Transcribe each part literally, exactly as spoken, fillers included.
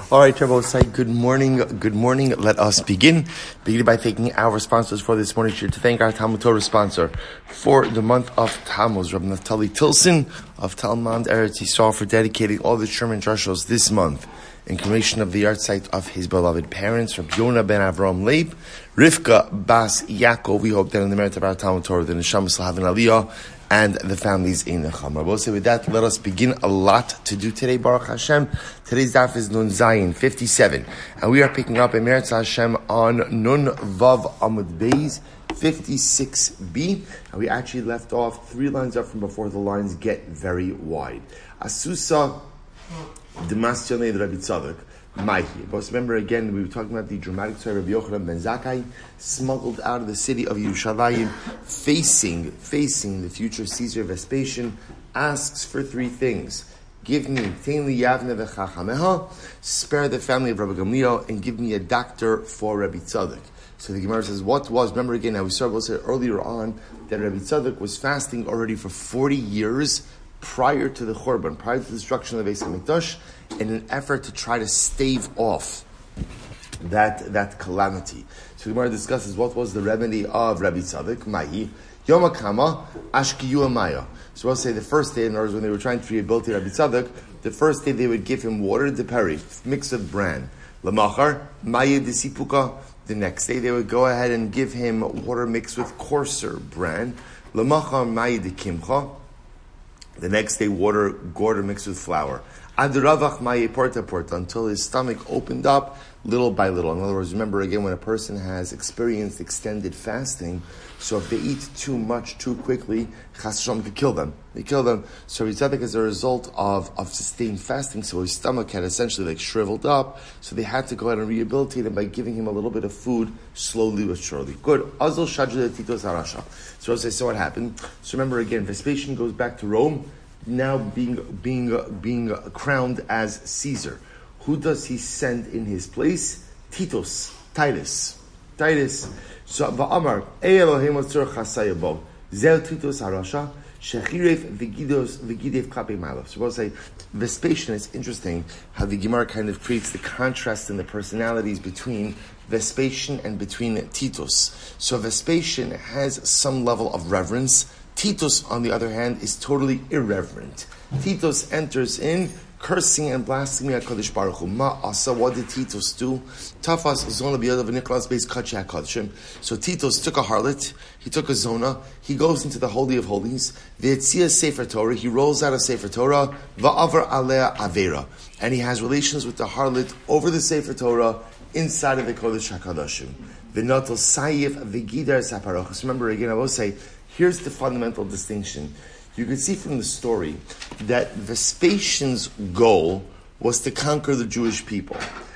All right, Rabbi, say good morning. Good morning. Let us begin. Begin by thanking our sponsors for this morning. To thank our Talmud Torah sponsor for the month of Tammuz, Rabbi Naftali Tilson of Talmud Eretz Yisrael, for dedicating all the Sherman Drushos this month in commemoration of the yard site of his beloved parents, Rabbi Yonah ben Avram Leib, Rivka Bas Yaakov. We hope that in the merit of our Talmud Torah, the Neshamas will have an aliyah and the families in the Chama. We'll say with that, let us begin. A lot to do today, Baruch Hashem. Today's daf is Nun Zayin fifty-seven, and we are picking up in Meretz Hashem on Nun Vav Amud Beis fifty-six b, and we actually left off three lines up from before the lines get very wide. Asusa Demasyone Rabbi Tzadok Maihi. But remember again, we were talking about the dramatic story of Rabbi Yochanan ben Zakkai, smuggled out of the city of Yerushalayim, facing, facing the future Caesar Vespasian, asks for three things. Give me, tein li yavne v'chachameha, spare the family of Rabbi Gamliel, and give me a doctor for Rabbi Tzadok. So the Gemara says, what was, remember again, now we started to say earlier on that Rabbi Tzadok was fasting already for forty years prior to the Churban, prior to the destruction of the Beis HaMikdash, in an effort to try to stave off that that calamity. So the Gemara discusses what was the remedy of Rabbi Tzadok, Mahi, Yom HaKama, Ashkiyu Maya. So we'll say the first day, in other words, when they were trying to rehabilitate Rabbi Tzadok, the first day they would give him water, the peri, mixed with bran. Lamachar, Maya de Sipuka. The next day they would go ahead and give him water mixed with coarser bran. Lamachar, Maya de Kimcha. The next day, water, water mixed with flour. Adravach maye porta porta, until his stomach opened up little by little. In other words, remember again, when a person has experienced extended fasting, so if they eat too much too quickly, Chas V'Shalom could kill them. They kill them. So Ritzadik, as a result of, of sustained fasting, so his stomach had essentially like shriveled up, so they had to go ahead and rehabilitate him by giving him a little bit of food, slowly but surely. Good. Azul Shadra Titos Harasha. So as I saw what happened. So remember again, Vespasian goes back to Rome, now being being uh, being uh, crowned as Caesar. Who does he send in his place? Titus, Titus, Titus. So va'amar Elohim otzor chasayabo zel Titus harasha shechiref v'gidos v'gidev klape malov. So we'll say Vespasian. It's interesting how the Gemara kind of creates the contrast in the personalities between Vespasian and between Titus. So Vespasian has some level of reverence. Titus, on the other hand, is totally irreverent. Titus enters in cursing and blaspheming at Kodesh Baruch Hu. Ma asa, what did Titus do? Tafas zona biyadav v'niklas beis kadshe HaKodeshim. So Titus took a harlot, he took a zona, he goes into the Holy of Holies, v'etzia Sefer Torah, he rolls out a Sefer Torah, va'avar alea avera, and he has relations with the harlot over the Sefer Torah inside of the Kodesh HaKodeshim. V'notel sayif v'gidar saparachos. Remember again, I will say, here's the fundamental distinction. You can see from the story that Vespasian's goal was to conquer the Jewish people.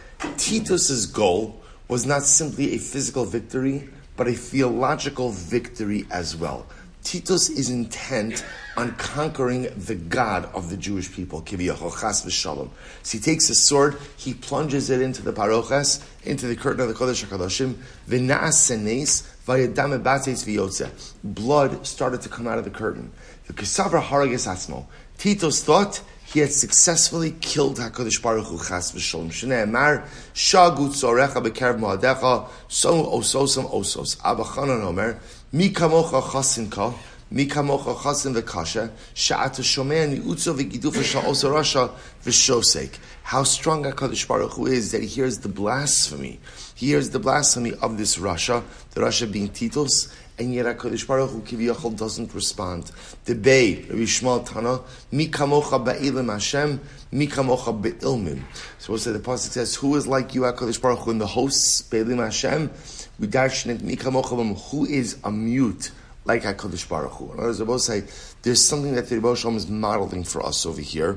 Titus's goal was not simply a physical victory, but a theological victory as well. Titus is intent on conquering the God of the Jewish people, Kiviyachol Chas V'Shalom. So he takes a sword, he plunges it into the paroches, into the curtain of the Kodesh HaKadoshim, V'na'as senes, v'yadam ebates v'yotze. Blood started to come out of the curtain. The Kesavra harages atzmo. Titus thought he had successfully killed HaKadosh Baruch Hu Chas V'Shalom. Shnei Amar, Shagu tzorecha b'kerv mo'adecha, som ososam osos. Abba Chanan Omer, Mi kamocha chasinka, Mi kamocha chasin v'kasha, sha'ata shomei ni'utzo v'gidufa sha'osa rasha v'shosek. How strong HaKadosh Baruch Hu is that he hears the blasphemy. He hears the blasphemy of this Rasha, the Rasha being Titus, and yet HaKadosh Baruch Hu Kiviyachol doesn't respond. The Bey, Rabbi Shmuel Tana, Mi kamocha ba'ilim Hashem, Mi kamocha be'ilmim. So we'll say the Pasuk says, who is like you, HaKadosh Baruch Hu, in the hosts, be'ilim Hashem? We darshan it, Mi kamocha, who is a mute like HaKadosh Baruch Hu. In other words, I will say, there's something that the Rebbe Shalom is modeling for us over here,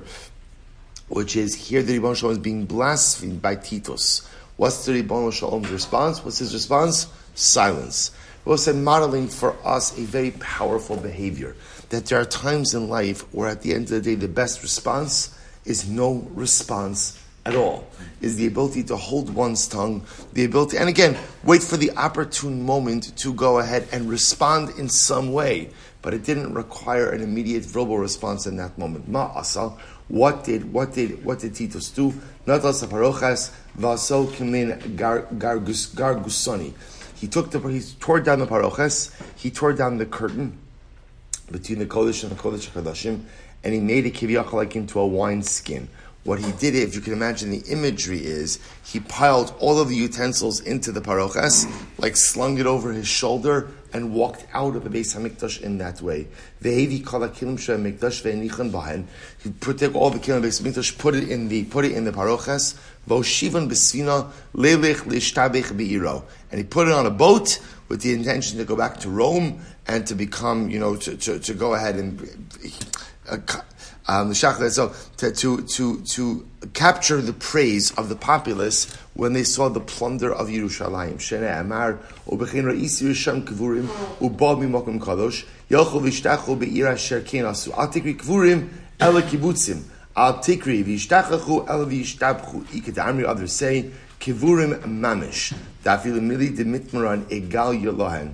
which is here the Rebbe Shalom is being blasphemed by Titus. What's the Rebbe Shalom's response? What's his response? Silence. We'll say modeling for us a very powerful behavior. That there are times in life where at the end of the day the best response is no response at all. Is the ability to hold one's tongue, the ability, and again, wait for the opportune moment to go ahead and respond in some way. But it didn't require an immediate verbal response in that moment. Ma asa, What did what did what did Titus do? Natas parochas vaso kimin gargusoni. He took the he tore down the parochas. He tore down the curtain between the kodesh and the kodesh hadashim, and he made it kiviyachal like into a wine skin. What he did, if you can imagine the imagery, is he piled all of the utensils into the parochas, like slung it over his shoulder, and walked out of the Beis Hamikdash in that way. Ve'hevi kol hakilim shel Hamikdash ve'nichan bahen. He put take all the kilim of the Beis Hamikdash, put it in the put it in the parochas. V'oshivan b'sfina leilech lishtabech be'iro, and he put it on a boat with the intention to go back to Rome and to become, you know, to to, to go ahead and. Uh, Um, so to, to to to capture the praise of the populace when they saw the plunder of Yerushalayim. Shene Amar ubechin ra'is Yerushalayim kvurim ubal mimokum kadosh yochol v'ishtachu be'ira asher kein asu al tikri kvurim ela kibbutzim al tikri v'ishtachu ela v'ishtabchu. Ikadamri others say kvurim mamish dafil mili demitmaran egal yolohen.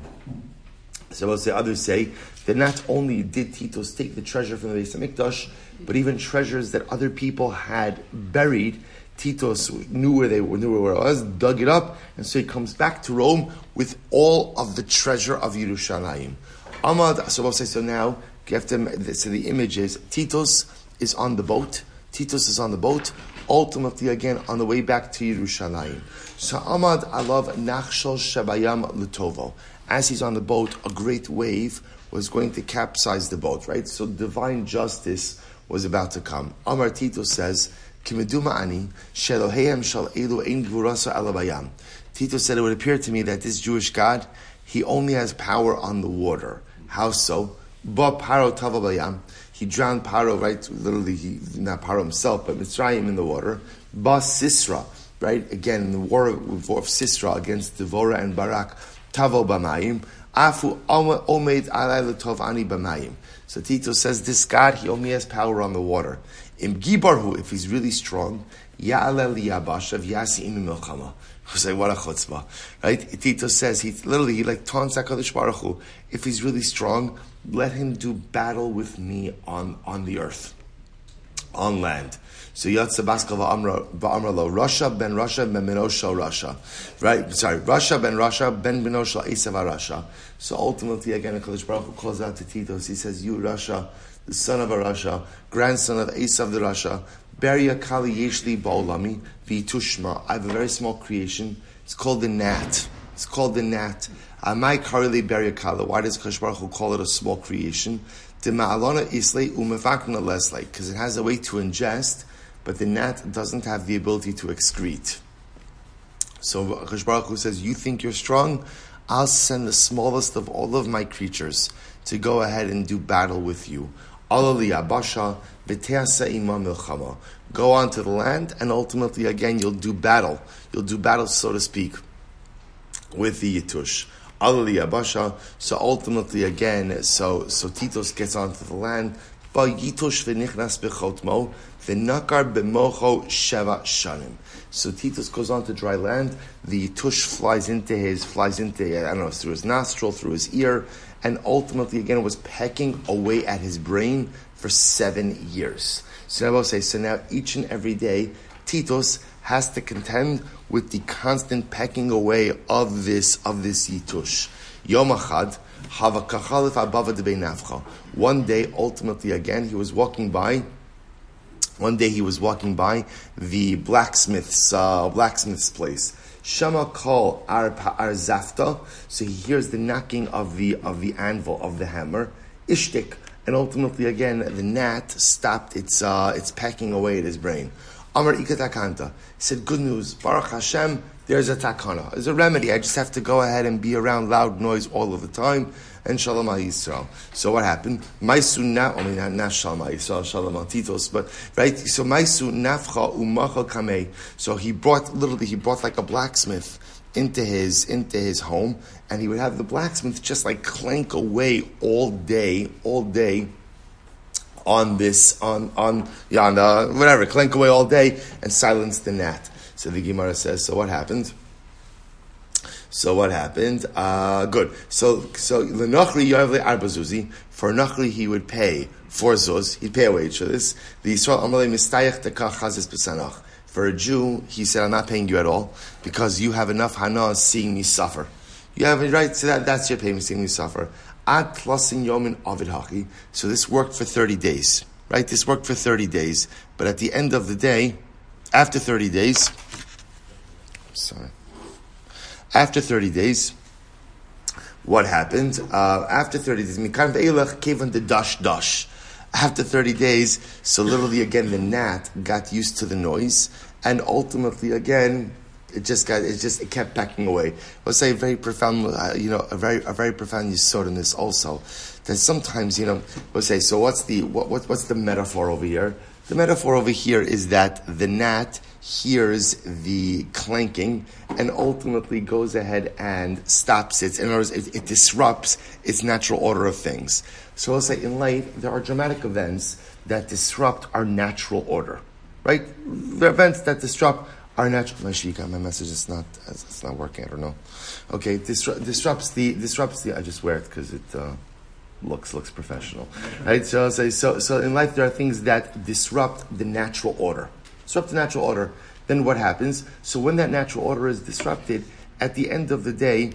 So we'll say others say that not only did Titus take the treasure from the Beis Hamikdash, but even treasures that other people had buried, Titus knew where they were, knew where it was, dug it up, and so he comes back to Rome with all of the treasure of Yerushalayim. Amad, so we'll say, so now, you have to, so the image is, Titus is on the boat, Titus is on the boat, ultimately again on the way back to Yerushalayim. So Amad alav nachshol shabayam lutovo. As he's on the boat, a great wave was going to capsize the boat, right? So divine justice was about to come. Amar Titus says, Kimeduma ani sheloheim shal elu ein gvurasa alabayam. Titus said, it would appear to me that this Jewish God, he only has power on the water. How so? Ba paro tavabayam. He drowned Paro, right? Literally, he, not Paro himself, but Mitzrayim in the water. Ba Sisra, right? Again, in the war of, war of Sisra against Devorah and Barak, Tavo Bamayim. Afu Omed Alay L'Tov Ani Bamayim. So Tito says, this God, he only has power on the water. Im Gibarhu, if he's really strong, Ya'alel Yabashav Yasi Imi Milchama. We say, what a chutzpah, right? Tito says, he literally, he like taunts HaKadosh Baruch Hu. If he's really strong, let him do battle with me on, on the earth, on land. So Yatsa Baskal Va'amra Lo, Rasha ben Rasha ben Minosha Rasha. Right, sorry, Rasha ben Rasha ben Minosha Esav Rasha. So ultimately, again, HaKadosh Baruch Hu calls out to Titos, he says, you Rasha, the son of a Rasha, grandson of Esav the Rasha, Beria Kali Yeshli Ba'olami, V'itushma. I have a very small creation. It's called the gnat. It's called the gnat. Amai Karili Beria Kala. Why does HaKadosh Baruch Hu call it a small creation? Dema'alona Islay Umefakna Leslay. Because it has a way to ingest, but the gnat doesn't have the ability to excrete. So HaKadosh Baruch Hu says, you think you're strong? I'll send the smallest of all of my creatures to go ahead and do battle with you. Alali Abasha, V'teasa ima milchama. Go on to the land, and ultimately, again, you'll do battle. You'll do battle, so to speak, with the Yitush. Alali Abasha. So ultimately, again, so so Titus gets onto the land. Ba Yitush v'nichnas b'chotmo v'nakar b'mocho sheva shanim. So Titus goes on to dry land. The Yitush flies into his, flies into, I don't know, through his nostril, through his ear, and ultimately, again, was pecking away at his brain for seven years. So now I'll say, so now each and every day, Titus has to contend with the constant pecking away of this, of this Yitush. Yom Achad, Hava Kachalif Abava de Beinavcha. One day, ultimately, again, he was walking by, one day he was walking by the blacksmith's, uh, blacksmith's place. Shama call ar ar zafta, so he hears the knocking of the of the anvil of the hammer. Ishtik, and ultimately again the gnat stopped its uh, its pecking away at his brain. Amar ikatakanta, he said, good news, Baruch Hashem, there's a takana, there's a remedy. I just have to go ahead and be around loud noise all of the time. And Shalom Yisrael. So what happened? Maisu na, I mean not, not Shalom Yisrael, Shalom Titos, but right. So Maisu nafcha umacha kamei. So he brought literally he brought like a blacksmith into his into his home, and he would have the blacksmith just like clank away all day, all day on this on on yeah on the, whatever clank away all day and silence the gnat. So the Gemara says. So what happened? So what happened? Uh, good. So, so l'nochri yoyv le'arba zuzi. For nochri, he would pay four zuz. He'd pay a wage for this. The Yisrael amalei mistayach tekach chazis b'sanach. For a Jew, he said, I'm not paying you at all because you have enough hana seeing me suffer. You have it right, so that, that's your payment, seeing me suffer. Ad plusin yomin avid hachi. So this worked for thirty days, right? This worked for thirty days. But at the end of the day, after thirty days, sorry, after thirty days, what happened? Uh, after thirty days, mikan ve'elach kevan the dash dash. After thirty days, so literally again the gnat got used to the noise, and ultimately again it just got it just it kept backing away. Let's say a very profound, uh, you know, a very a very profound yesod in this also. That sometimes, you know, let's say, so what's the what, what what's the metaphor over here? The metaphor over here is that the gnat hears the clanking and ultimately goes ahead and stops it. In other words, it, it disrupts its natural order of things. So I'll say in life, there are dramatic events that disrupt our natural order, right? There are events that disrupt our natural... My shika, my message is not it's not working, I don't know. Okay, disru- disrupts the... disrupts the. I just wear it because it... Uh, Looks looks professional, right? So I'll say so. So in life, there are things that disrupt the natural order. Disrupt the natural order. Then what happens? So when that natural order is disrupted, at the end of the day,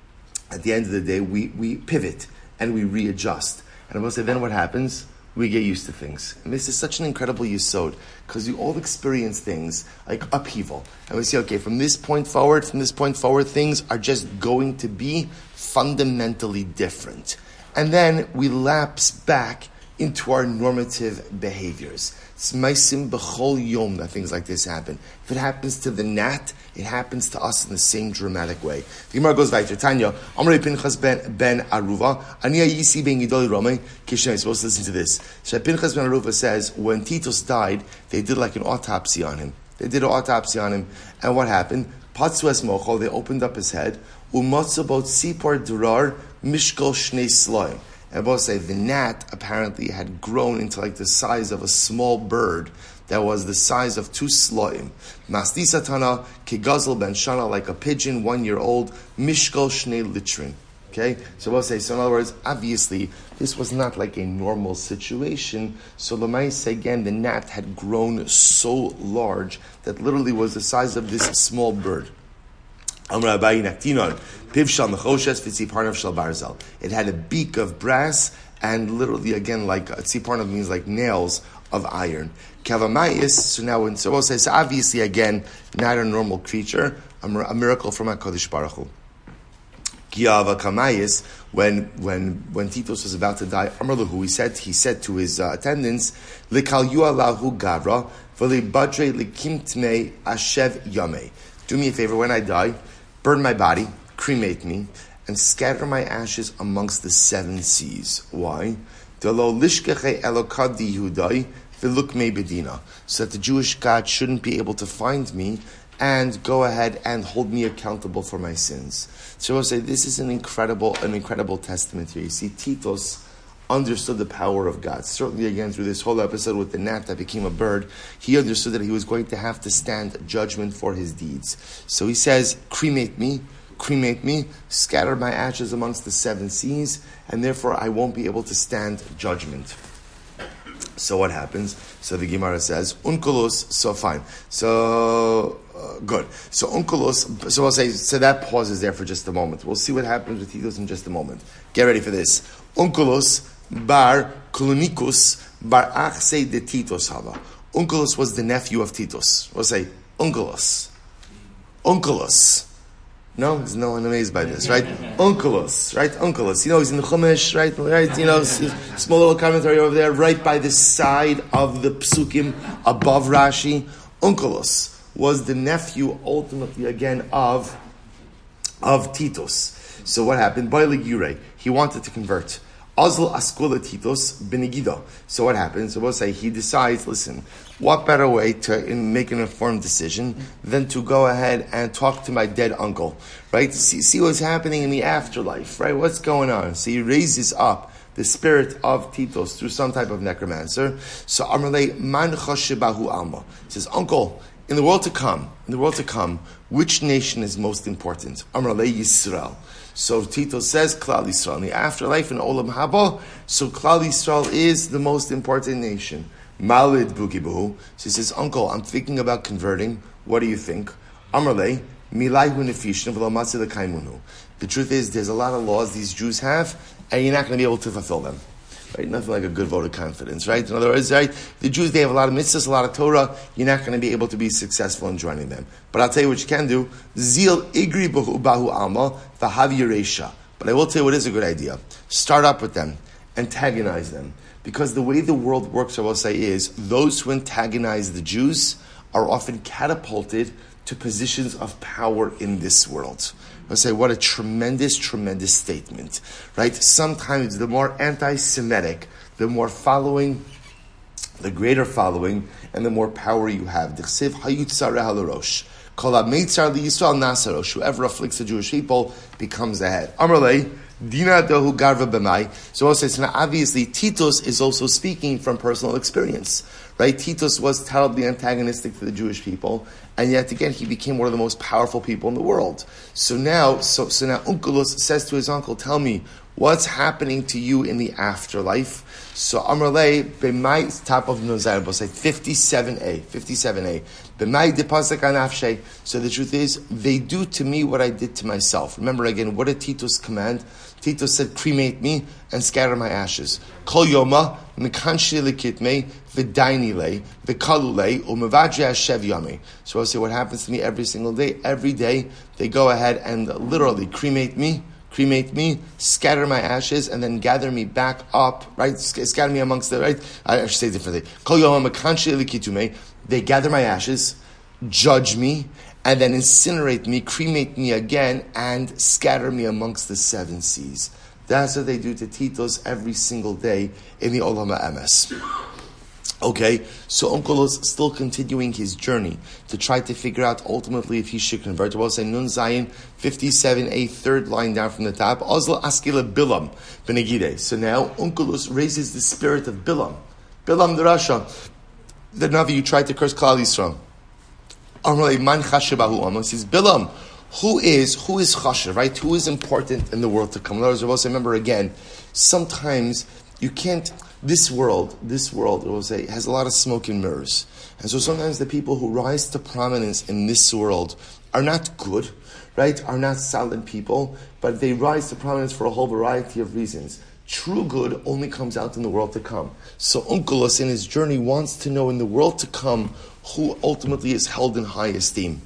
at the end of the day, we we pivot and we readjust. And I will say, then what happens? We get used to things. And this is such an incredible yesod because we all experience things like upheaval, and we say, okay, from this point forward, from this point forward, things are just going to be fundamentally different. And then we lapse back into our normative behaviors. It's maisim b'chol yom that things like this happen. If it happens to the gnat, it happens to us in the same dramatic way. The Gemara goes weiter. Tanya, Amrei Pinchas ben ben Aruva, Ani Yisi ben Gidoli Romei. Kishnei, you're supposed to listen to this. So Pinchas ben Aruva says, when Titus died, they did like an autopsy on him. They did an autopsy on him, and what happened? Patsu es mochol. They opened up his head. Umatzabot sipar durar mishkol shnei sloim. And both say the gnat apparently had grown into like the size of a small bird that was the size of two sloim. Masdi satana kigazel ben shana, like a pigeon, one year old. Mishkol shnei litrin. Okay, so we'll say, so in other words, obviously, this was not like a normal situation. So Lamais, again, the gnat had grown so large that literally was the size of this small bird. It had a beak of brass, and literally, again, like, tziparnav means like nails of iron. Kavamayis, so now when so we'll say, so obviously, again, not a normal creature, a, a miracle from HaKadosh Baruch Hu. Kiava Kamayis, when when when Titus was about to die, Amrlahu, he said he said to his uh, attendants, Likal Yualahu Gavra, Veli Badre Likimtme Ashev Yame. Do me a favor, when I die, burn my body, cremate me, and scatter my ashes amongst the seven seas. Why? So that the Jewish God shouldn't be able to find me and go ahead and hold me accountable for my sins. So I'll say this is an incredible, an incredible testament here. You see, Titus understood the power of God. Certainly, again, through this whole episode with the gnat that became a bird, he understood that he was going to have to stand judgment for his deeds. So he says, cremate me, cremate me, scatter my ashes amongst the seven seas, and therefore I won't be able to stand judgment. So what happens? So the Gemara says, unkulos, so fine. So, uh, good. So unkulos, so I'll say, so that pauses there for just a moment. We'll see what happens with Titus in just a moment. Get ready for this. Unkulos bar Kulunikus bar Achse de Titus hava. Unkulos was the nephew of Titus. We'll say, Unkulos. Unkulos. No, there's no one amazed by this, right? Unkelos, right? Unkelos. You know, he's in the Chumash, right? Right? You know, small little commentary over there, right by the side of the Psukim, above Rashi. Unkelos was the nephew, ultimately, again, of, of Titus. So what happened? Boile Gure, he wanted to convert. Azl Askula Titus Benigido. So what happens? So we'll say he decides, listen, what better way to make an informed decision than to go ahead and talk to my dead uncle, right? See, see what's happening in the afterlife, right? What's going on? So he raises up the spirit of Titus through some type of necromancer. So Amarle Man Choshebahu Alma says, uncle, in the world to come, in the world to come, which nation is most important? Amar le Yisrael. So Tito says Klal Yisrael. In the afterlife in Olam Haba, so Klal Yisrael is the most important nation. Malid Bukibuhu. So he says, Uncle, I'm thinking about converting. What do you think? Amar le Milayhu Nefishim v'lo Matzeh L'Kaimunu. The truth is, there's a lot of laws these Jews have, and you're not going to be able to fulfill them. Right? Nothing like a good vote of confidence, right? In other words, right, the Jews, they have a lot of mitzvahs, a lot of Torah. You're not going to be able to be successful in joining them. But I'll tell you what you can do. Zil igri bahu bahu alma v'havi yeresha. But I will tell you what is a good idea. Start up with them. Antagonize them. Because the way the world works, I will say, is those who antagonize the Jews are often catapulted to positions of power in this world. I'll say, what a tremendous, tremendous statement, right? Sometimes the more anti-Semitic, the more following, the greater following, and the more power you have. Whoever afflicts the Jewish people becomes the head. Amrlei, Dina Dohu Garva B'mai. So also, so now obviously, Titus is also speaking from personal experience, right? Titus was terribly antagonistic to the Jewish people, and yet again, he became one of the most powerful people in the world. So now, so, so now Onkelos says to his uncle, tell me, what's happening to you in the afterlife? So Amrlei, B'mai, top of Nozar, we'll say fifty-seven A, fifty-seven A. B'mai depasak anafshe. So the truth is, they do to me what I did to myself. Remember again, what did Titus command? Titus said, cremate me and scatter my ashes. Kol yoma, mekanshi lekitme, v'daini le, v'kalu le, u'mevadri hashev yami. So I'll say, what happens to me every single day? Every day, they go ahead and literally cremate me, cremate me, scatter my ashes, and then gather me back up, right? Scatter me amongst the, right? I should say it differently. Kol yoma, mekanshi lekitume, they gather my ashes, judge me, and then incinerate me, cremate me again, and scatter me amongst the seven seas. That's what they do to Titus every single day in the Olam HaEmes. Okay, so Onkelos is still continuing his journey to try to figure out ultimately if he should convert. We'll say Nun Zayin fifty-seven A, third line down from the top. Ozla Askila Bilam Benegide. So now Onkelos raises the spirit of Bilam. Bilam the Rasha. The Navi, you tried to curse Klal Yisrael. Amrlei man chashabahu amon says Bilam, who is who is chashav, right? Who is important in the world to come? In other words, I will say, remember again, sometimes you can't. This world, this world, I will say, has a lot of smoke and mirrors, and so sometimes the people who rise to prominence in this world are not good, right? Are not solid people, but they rise to prominence for a whole variety of reasons. True good only comes out in the world to come. So Onkelos in his journey wants to know in the world to come who ultimately is held in high esteem.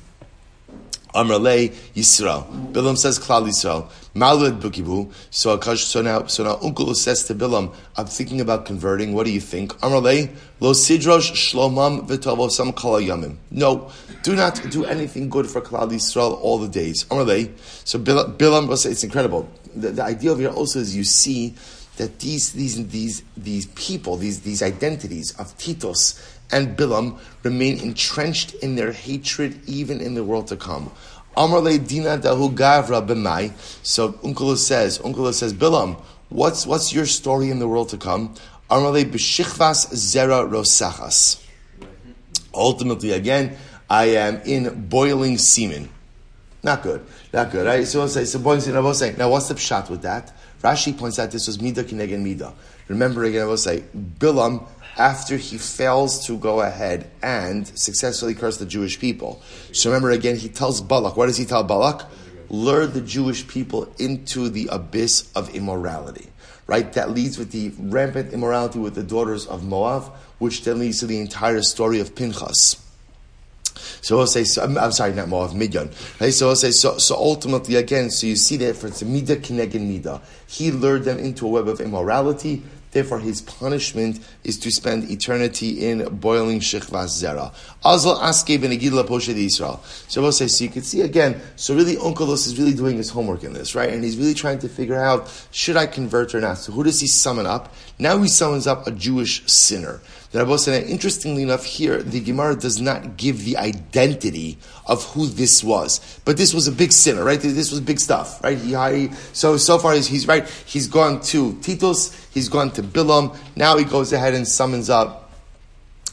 Amrlei Yisrael. Bilam says Klal Yisrael. Malad Bukibu. So, so now, so now Onkelos says to Bilam, I'm thinking about converting. What do you think? Amrlei Lo Sidrosh Shlomam V'Tovosam Kol Yamim. No, do not do anything good for Klal Yisrael all the days. Amrlei. So Bilam, Bilam will say it's incredible. The, the idea of here also is you see that these these these these people, these these identities of Titus and Bilam remain entrenched in their hatred even in the world to come. Amrlei Dina Dahu Gavra B'mai. So Onkelos says, Onkelos says, Bilam, what's what's your story in the world to come? Amrlei B'Shichvas Zera Rosachas. Ultimately, again, I am in boiling semen. Not good. Not good, right? So I'll say, so boiling semen, I will say, now what's the pshat with that? Rashi points out this was Midah Kineged Midah. Remember again, I will say, Bilam, after he fails to go ahead and successfully curse the Jewish people. So remember again, he tells Balak, what does he tell Balak? Lure the Jewish people into the abyss of immorality. Right? That leads with the rampant immorality with the daughters of Moab, which then leads to the entire story of Pinchas. So I'll say, so, I'm, I'm sorry, not Moab, Midian. Right? So I'll say, so, so ultimately again, so you see that for it's a Midah Kineged Midah. He lured them into a web of immorality. Therefore, his punishment is to spend eternity in boiling Shechvas Zera. Azal Aske Benegidla Poshe Israel. So we'll say, so you can see again, so really Onkelos is really doing his homework in this, right? And he's really trying to figure out, should I convert or not? So who does he summon up? Now he summons up a Jewish sinner. That Rabbi said, interestingly enough, here the Gemara does not give the identity of who this was, but this was a big sinner, right? This was big stuff, right? He, he so so far he's, he's right. He's gone to Titus, he's gone to Bilam. Now he goes ahead and summons up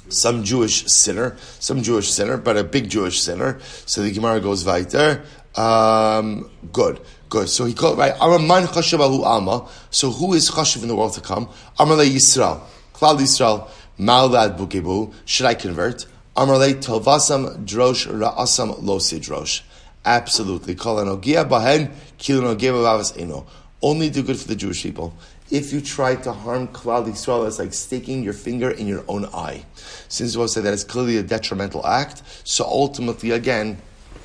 some Jewish sinner, some Jewish sinner, but a big Jewish sinner. So the Gemara goes weiter. Um, good, good. So he called right. Araman chashav alma. So who is chashav in the world to come? Amar le Yisrael, Klal Yisrael, Ma'alad bukebu. Should I convert? Amar le Tovasam drosh ra'asam lo sidrosh. Absolutely. Kol anogia bahen kilo nogia b'avas eno. Only do good for the Jewish people. If you try to harm Klal Yisrael, it's like sticking your finger in your own eye. Since we'll say that it's clearly a detrimental act, so ultimately, again,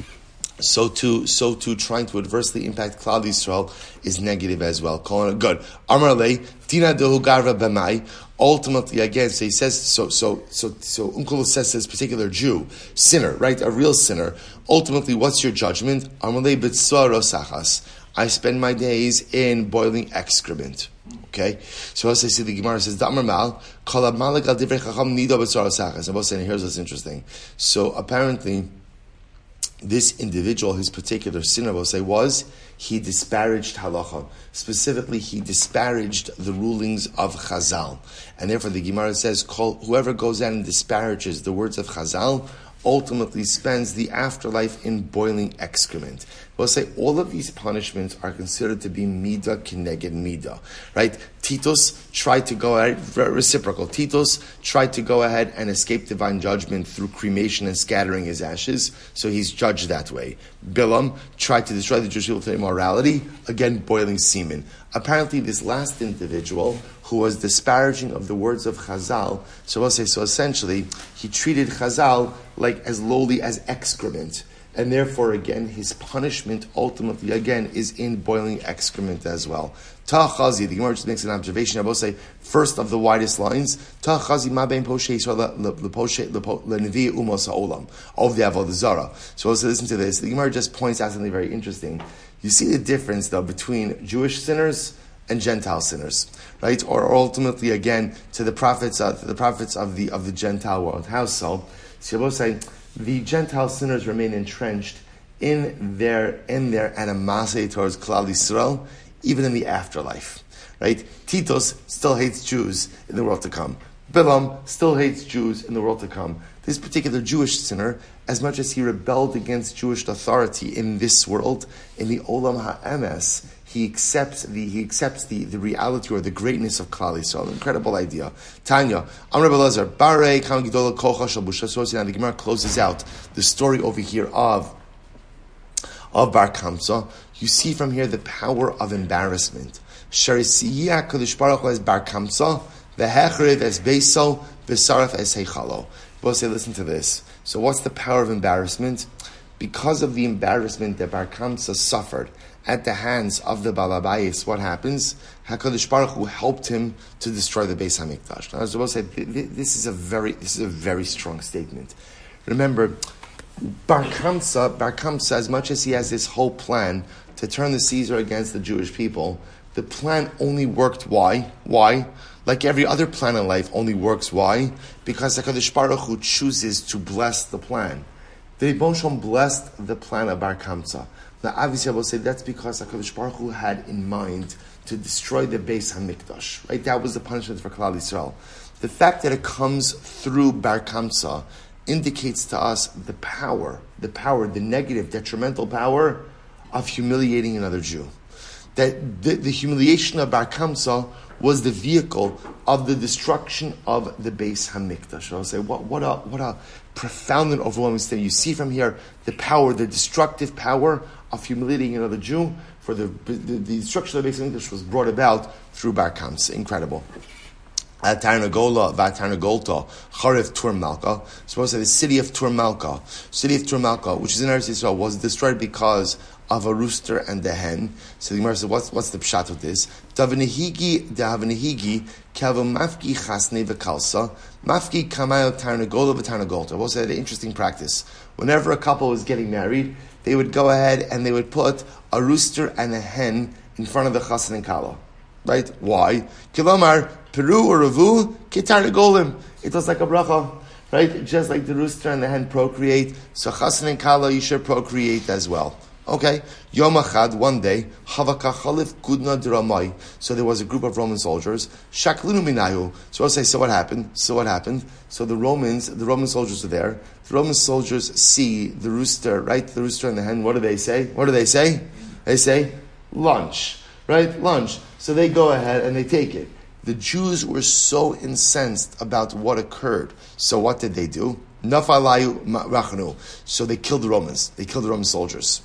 so too, so too, trying to adversely impact Klal Yisrael is negative as well. Calling it good. Amar le Tina dehu garva b'mai. Ultimately, again, so he says, so, so, so, so Uncle says to this particular Jew, sinner, right, a real sinner. Ultimately, what's your judgment? Amar le b'tzor rosachas. I spend my days in boiling excrement. Okay, so as I see the Gemara says, "Damar mal kol malik al divrei chacham nido b'tzor sachas." I'm both saying, here's what's interesting. So apparently, this individual, his particular sin, I will say, was he disparaged halacha. Specifically, he disparaged the rulings of Chazal, and therefore the Gemara says, "Call whoever goes out and disparages the words of Chazal." Ultimately spends the afterlife in boiling excrement. We'll say all of these punishments are considered to be midah kineged midah, right? Titus tried to go ahead, reciprocal. Titus tried to go ahead and escape divine judgment through cremation and scattering his ashes, so he's judged that way. Bilam tried to destroy the Jewish people through immorality, again boiling semen. Apparently this last individual, who was disparaging of the words of Chazal, so we'll say, so essentially, he treated Chazal like as lowly as excrement. And therefore, again, his punishment ultimately, again, is in boiling excrement as well. Ta'chazi, the Gemara just makes an observation. I will say, first of the widest lines, Ta'chazi ma bein poshe Yisrael leposhe lenevi umos ha'olam, of the Avodah Zarah. So also listen to this. The Gemara just points out something very interesting. You see the difference, though, between Jewish sinners and Gentile sinners, right? Or ultimately, again, to the prophets, uh, to the prophets of the of the Gentile world. How so? So you will say, the Gentile sinners remain entrenched in their in their animosity towards Klal Yisrael, even in the afterlife. Right? Titus still hates Jews in the world to come. Bilam still hates Jews in the world to come. This particular Jewish sinner, as much as he rebelled against Jewish authority in this world, in the Olam HaEmes, he accepts the he accepts the, the reality or the greatness of Klal Yisrael. Incredible idea. Tanya, Amr Belazar, Barei Kam Gidola Kocha Shel Busha. So now the Gemara closes out the story over here of of Bar Kamsa. You see from here the power of embarrassment. Sharisiya Kadosh Baruch Hu as Bar Kamsa, v'hechrev as Beiso, v'saraf as Heichalo. Both say, listen to this. So what's the power of embarrassment? Because of the embarrassment that Bar Kamsa suffered at the hands of the Balabayis, what happens? HaKadosh Baruch Hu helped him to destroy the Beis HaMikdash. Now, as I will say, this is a very, this is a very strong statement. Remember, Bar Kamsa, Bar Kamsa, as much as he has this whole plan to turn the Caesar against the Jewish people, the plan only worked. Why? Why? Like every other plan in life, only works. Why? Because HaKadosh Baruch Hu chooses to bless the plan. The Rebbeinu Shalom blessed the plan of Bar Kamsa. Now, obviously, I will say that's because HaKadosh Baruch Hu had in mind to destroy the Beis HaMikdash. Right? That was the punishment for Klal Yisrael. The fact that it comes through Bar Kamsa indicates to us the power, the power, the negative, detrimental power of humiliating another Jew. That the, the humiliation of Bar Kamsa was the vehicle of the destruction of the Beis HaMikdash. I'll say, what, what a what a profound and overwhelming statement. You see from here the power, the destructive power of humiliating another Jew for the the, the destruction of the Beis HaMikdash was brought about through Bar Kamsa. Incredible. Tarnagola, Vatarnagolta, Charev Tur Malka. Supposed to say the city of Tur Malka, city of Tur Malka, which is in Eretz Yisrael, was destroyed because of a rooster and a hen. So the Gemara says, what's, what's the pshat of this? Davanihigi, davanihigi, kalvo mafki chasne v'kalsa, mafki kamayo tarnagola v'tarnagolta. We'll say the interesting practice. Whenever a couple was getting married, they would go ahead and they would put a rooster and a hen in front of the chassan and kala. Right? Why? Kilomar, Peru or Ravu, Kitar Golim. It was like a bracha. Right? Just like the rooster and the hen procreate, so chassan and kala, you should procreate as well. Okay, Yom Achad, one day, Havaka Chalif Gudna Dramai. So there was a group of Roman soldiers. Shaklinu Minayu. So I'll say, so what happened? So what happened? So the Romans, the Roman soldiers are there. The Roman soldiers see the rooster, right? The rooster and the hen. What do they say? What do they say? They say, lunch, right? Lunch. So they go ahead and they take it. The Jews were so incensed about what occurred. So what did they do? Nafalayu Rachanu. So they killed the Romans. They killed the Roman soldiers.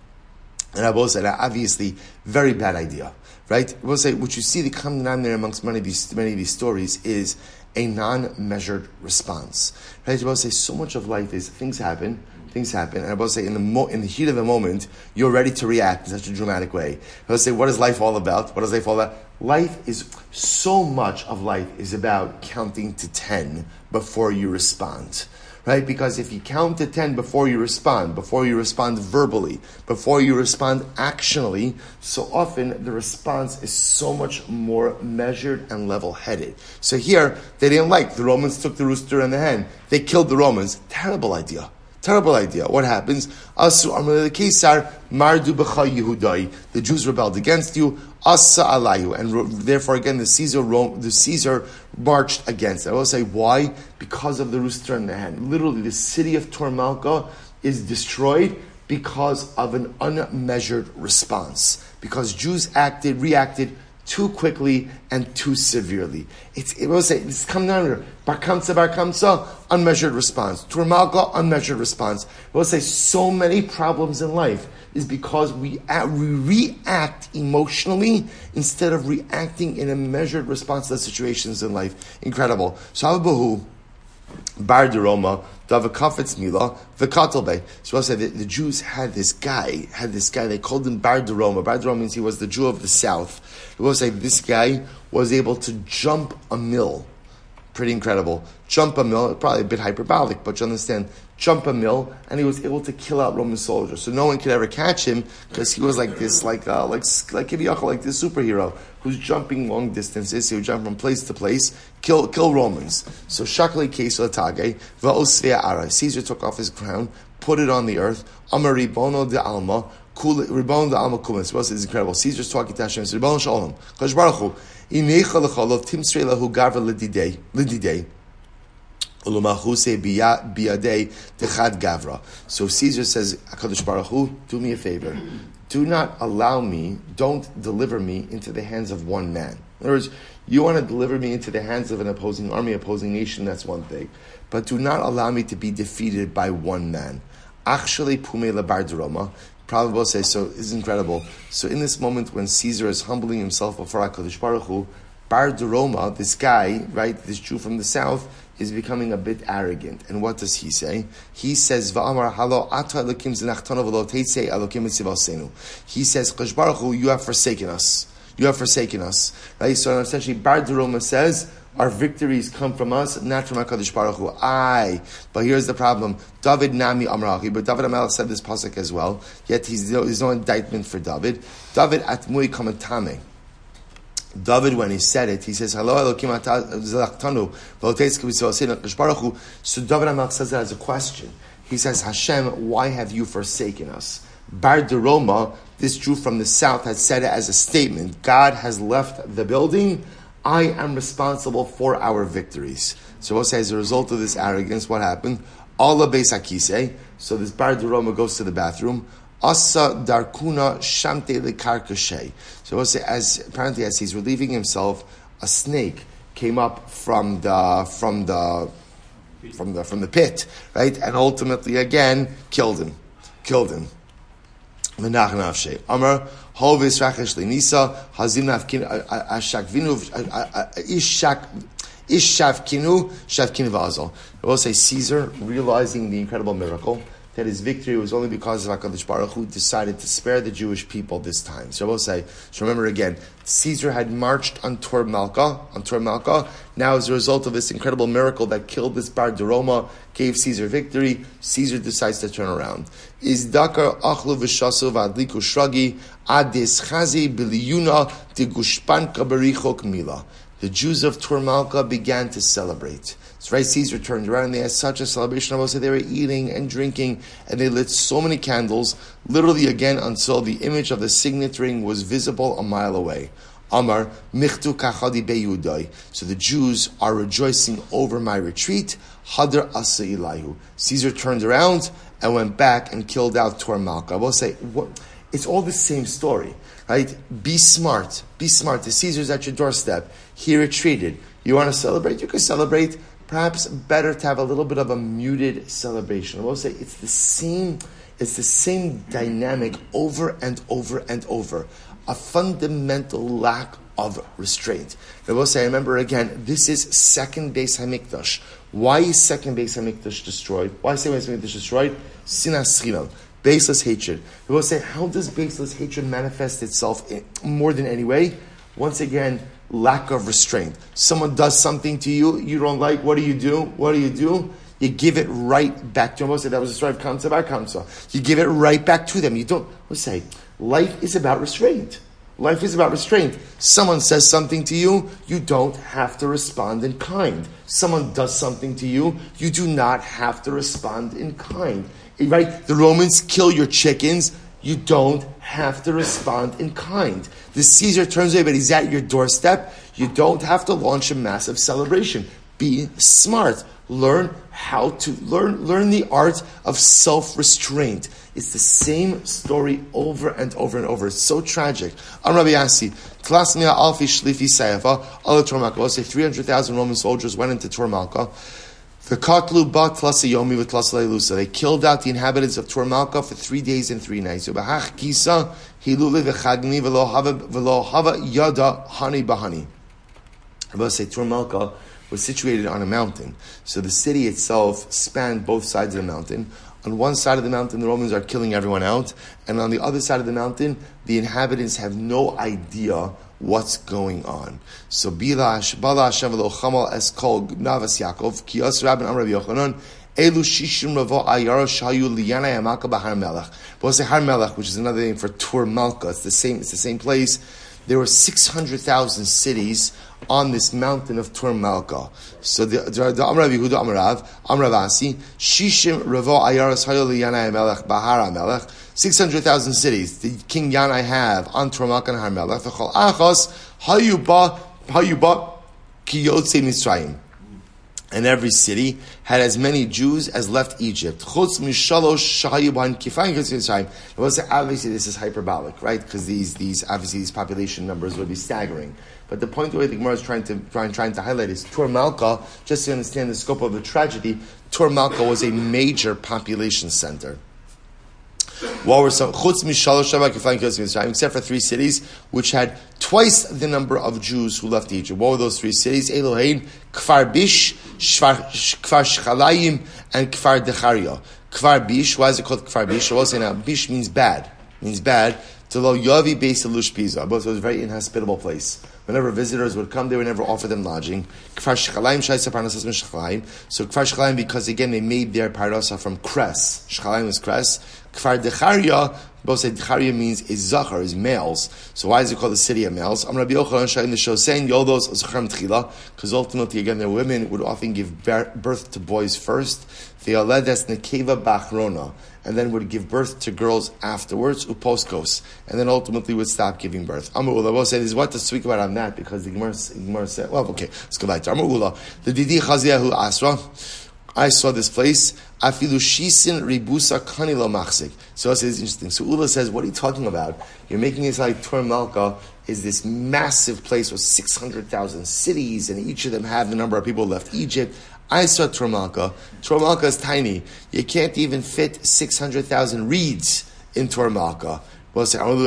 And I will say that obviously very bad idea, right? I will say what you see the common denominator amongst many of these many of these stories is a non-measured response, right? I will say so much of life is things happen, things happen, and I will say in the mo- in the heat of the moment you're ready to react in such a dramatic way. I will say what is life all about? What is life all about? Life is so much of life is about counting to ten before you respond. Right? Because if you count to ten before you respond, before you respond verbally, before you respond actionally, so often the response is so much more measured and level-headed. So here, they didn't like, the Romans took the rooster and the hen. They killed the Romans. Terrible idea. Terrible idea. What happens? Asu Amr Kesar Mardu B'cha Yehudai. The Jews rebelled against you. Asa Alayu, and ro- therefore again the Caesar Rome, the Caesar marched against it. I will say why? Because of the rooster and the hen. Literally, the city of Tormalka is destroyed because of an unmeasured response. Because Jews acted, reacted too quickly and too severely. It's, it will say, it's come down here. Bar Kamsa, Bar Kamsa, unmeasured response. Turmalka, unmeasured response. It will say so many problems in life is because we, act, we react emotionally instead of reacting in a measured response to the situations in life. Incredible. So, Abahu, Bar Deroma, Davakafetz Mila, Vekatalbe. So I'll say the, the Jews had this guy, had this guy, they called him Bar Deroma. Bar Deroma means he was the Jew of the south. We'll say this guy was able to jump a mill. Pretty incredible. Jump a mill, probably a bit hyperbolic, but you understand, jump a mill, and he was able to kill out Roman soldiers. So no one could ever catch him, because he was like this, like, uh, like, like, Kiviyachal, like this superhero, who's jumping long distances. He would jump from place to place, kill, kill Romans. So Shakli Keso Tage, Va'osvea Ara. Caesar took off his crown, put it on the earth, Amar Ribono de Alma, Ribono de Alma Kumas. Well, it's incredible. Caesar's talking to Hashem, Ribono Shalom, Kosh Baruch Hu, Inecha Lecholov, Timsre Lahu Gavra Lididei, Lididei. So Caesar says, HaKadosh Baruch Hu, do me a favor. Do not allow me, don't deliver me into the hands of one man. In other words, you want to deliver me into the hands of an opposing army, opposing nation, that's one thing. But do not allow me to be defeated by one man. Actually, Pume Labar Deroma. Probably will say, so it's incredible. So in this moment when Caesar is humbling himself before HaKadosh Baruch Hu, Bar Deroma, this guy, right, this Jew from the south, is becoming a bit arrogant. And what does he say? He says, Va'amar halo ata elokim zenachtanu v'lo teitze elokim mitzivasenu. He says, Kadosh Baruch Hu, you have forsaken us. You have forsaken us. Right? So essentially, Bar Deroma says, our victories come from us, not from HaKadosh Baruch Hu. Aye. But here's the problem. David Nami Amrachi. But David Amelech said this pasuk as well. Yet he's, there's no indictment for David. David atmui kamatame. David, when he said it, he says, "Hello, Elokim zelachtanu v'oteitzke Baruch Hu." So David Amelech says that as a question. He says, "Hashem, why have you forsaken us?" Bar Deroma, this Jew from the south, had said it as a statement. God has left the building. I am responsible for our victories. So we'll say, as a result of this arrogance, what happened? Allah Beis Hakise. So this Bar Deroma goes to the bathroom. Asa darkuna shamte lekarkashe. So we'll say, as apparently as he's relieving himself, a snake came up from the from the from the from the pit, right, and ultimately again killed him, killed him. Menach nafshe Amar hovis rachesh lenisa hazim nafkin ashakvinu ishak. Ishavkinu shavkinu v'azal. We'll say Caesar, realizing the incredible miracle, that his victory was only because of HaKadosh Baruch Hu decided to spare the Jewish people this time. So we'll say, so remember again, Caesar had marched on Tor Malka, on Tor Malka. Now as a result of this incredible miracle that killed this Bar Deroma, gave Caesar victory, Caesar decides to turn around. Is Dakar achlu v'shasu v'adliku shragi adis chazi biliyuna de gushpanka berichok mila. The Jews of Tor Malka began to celebrate. So right, Caesar turned around and they had such a celebration. I they were eating and drinking, and they lit so many candles, literally again until the image of the signet ring was visible a mile away. Amar michtu kachadi beyudai. So the Jews are rejoicing over my retreat. Hadar asa ilahu. Caesar turned around and went back and killed out Tor Malka. I will say, what, it's all the same story, right? Be smart. Be smart. The Caesar's at your doorstep. He retreated. You want to celebrate? You can celebrate. Perhaps better to have a little bit of a muted celebration. I will say it's the same. It's the same dynamic over and over and over. A fundamental lack of restraint. I will say, I remember again, this is second Beis Hamikdash. Why is second Beis Hamikdash destroyed? Why is second Beis Hamikdash destroyed? Sinas chinam, baseless hatred. I will say, how does baseless hatred manifest itself in, more than any way? Once again, lack of restraint. Someone does something to you, you don't like, what do you do? What do you do? You give it right back to them. I will say, that was the story of Kamsa Bar Kamsa. You give it right back to them. You don't, I will say, life is about restraint. Life is about restraint. Someone says something to you, you don't have to respond in kind. Someone does something to you, you do not have to respond in kind. Right? The Romans kill your chickens, you don't have to respond in kind. The Caesar turns away, but he's at your doorstep, you don't have to launch a massive celebration. Be smart. Learn how to learn learn the art of self-restraint. It's the same story over and over and over. It's so tragic. Am Rabbi Yassi, Tlasmia Alfi Shlifi Sayafa, Allah Tor Malka. Say three hundred thousand Roman soldiers went into Tor Malka. The Katlu Bat Tlasayomi with Tlasalaylusa. They killed out the inhabitants of Tor Malka for three days and three nights. Bahach Kisa Hilule v'Chagni v'Lo Hava v'Lo Hava Yada Hani Bahani. I'm about to say Tor Malka was situated on a mountain. So the city itself spanned both sides of the mountain. On one side of the mountain, the Romans are killing everyone out. And on the other side of the mountain, the inhabitants have no idea what's going on. So, Bilash, Bala Hashem v'lo chamal es kol navas Yaakov, ki yos rabin am Rabbi Yochanan, elu shishim ravo ayara shayu liyana yamaka b'har melech. But we'll say Har Melech, which is another name for Tor Malka. It's the same, it's the same place. There were six hundred thousand cities on this mountain of Tor Malka. So the the Amrav Yehuda Amrav Amrav Asi Shishim Ravo Ayaras Hayol Yanai Melech Bahar Melech. Six hundred thousand cities did King Yanai have on Tor Malka and Har Melech. V'chol Achos Hayuba Hayuba Kiyotze Mitzrayim. And every city had as many Jews as left Egypt. Chutz mishalosh shahayuban kifayin kitzvim. Obviously, this is hyperbolic, right? Because these, these, obviously, these population numbers would be staggering. But the point where the Gemara is trying to trying, trying to highlight is Tor Malka. Just to understand the scope of the tragedy, Tor Malka was a major population center. While we're so chutz mishalosh shahayuban kifayin kitzvim, except for three cities which had twice the number of Jews who left Egypt. What were those three cities? Elohein, Kfar Bish, Kfar Shchalayim, and Kfar Decharia. Kfar Bish, why is it called Kfar Bish? I will say now, Bish means bad. Means bad. To lo Yavi Beis Elush Piza. But it was a very inhospitable place. Whenever visitors would come, they would never offer them lodging. Kfar Shchalayim, Shaisa Parnasas Min Shchalayim. So Kfar Shchalayim, because again, they made their parnasa from cress. Shchalayim is cress. Kfar Decharia, both say Decharia means is zachar, is males. So why is it called the city of males? Am Rabbi Yochanan in the show saying Yodos Zachram Tchila, because ultimately again the women would often give birth to boys first. They are led as Nekeva Bachrona, and then would give birth to girls afterwards, uposkos, and then ultimately would stop giving birth. Amar Ula, we'll say this is what to speak about on that, because the Gemara, the Gemara said, well, okay, let's go back to Amar Ula. The Didi Chaziyahu Asra, I saw this place. Afilu shisin ribusa kanilo machzik. So it's interesting. So Ula says, what are you talking about? You're making it like Tor Malka is this massive place with six hundred thousand cities, and each of them have the number of people who left Egypt. I saw Tor Malka. Tor Malka is tiny. You can't even fit six hundred thousand reeds in Tor Malka. Well, say, are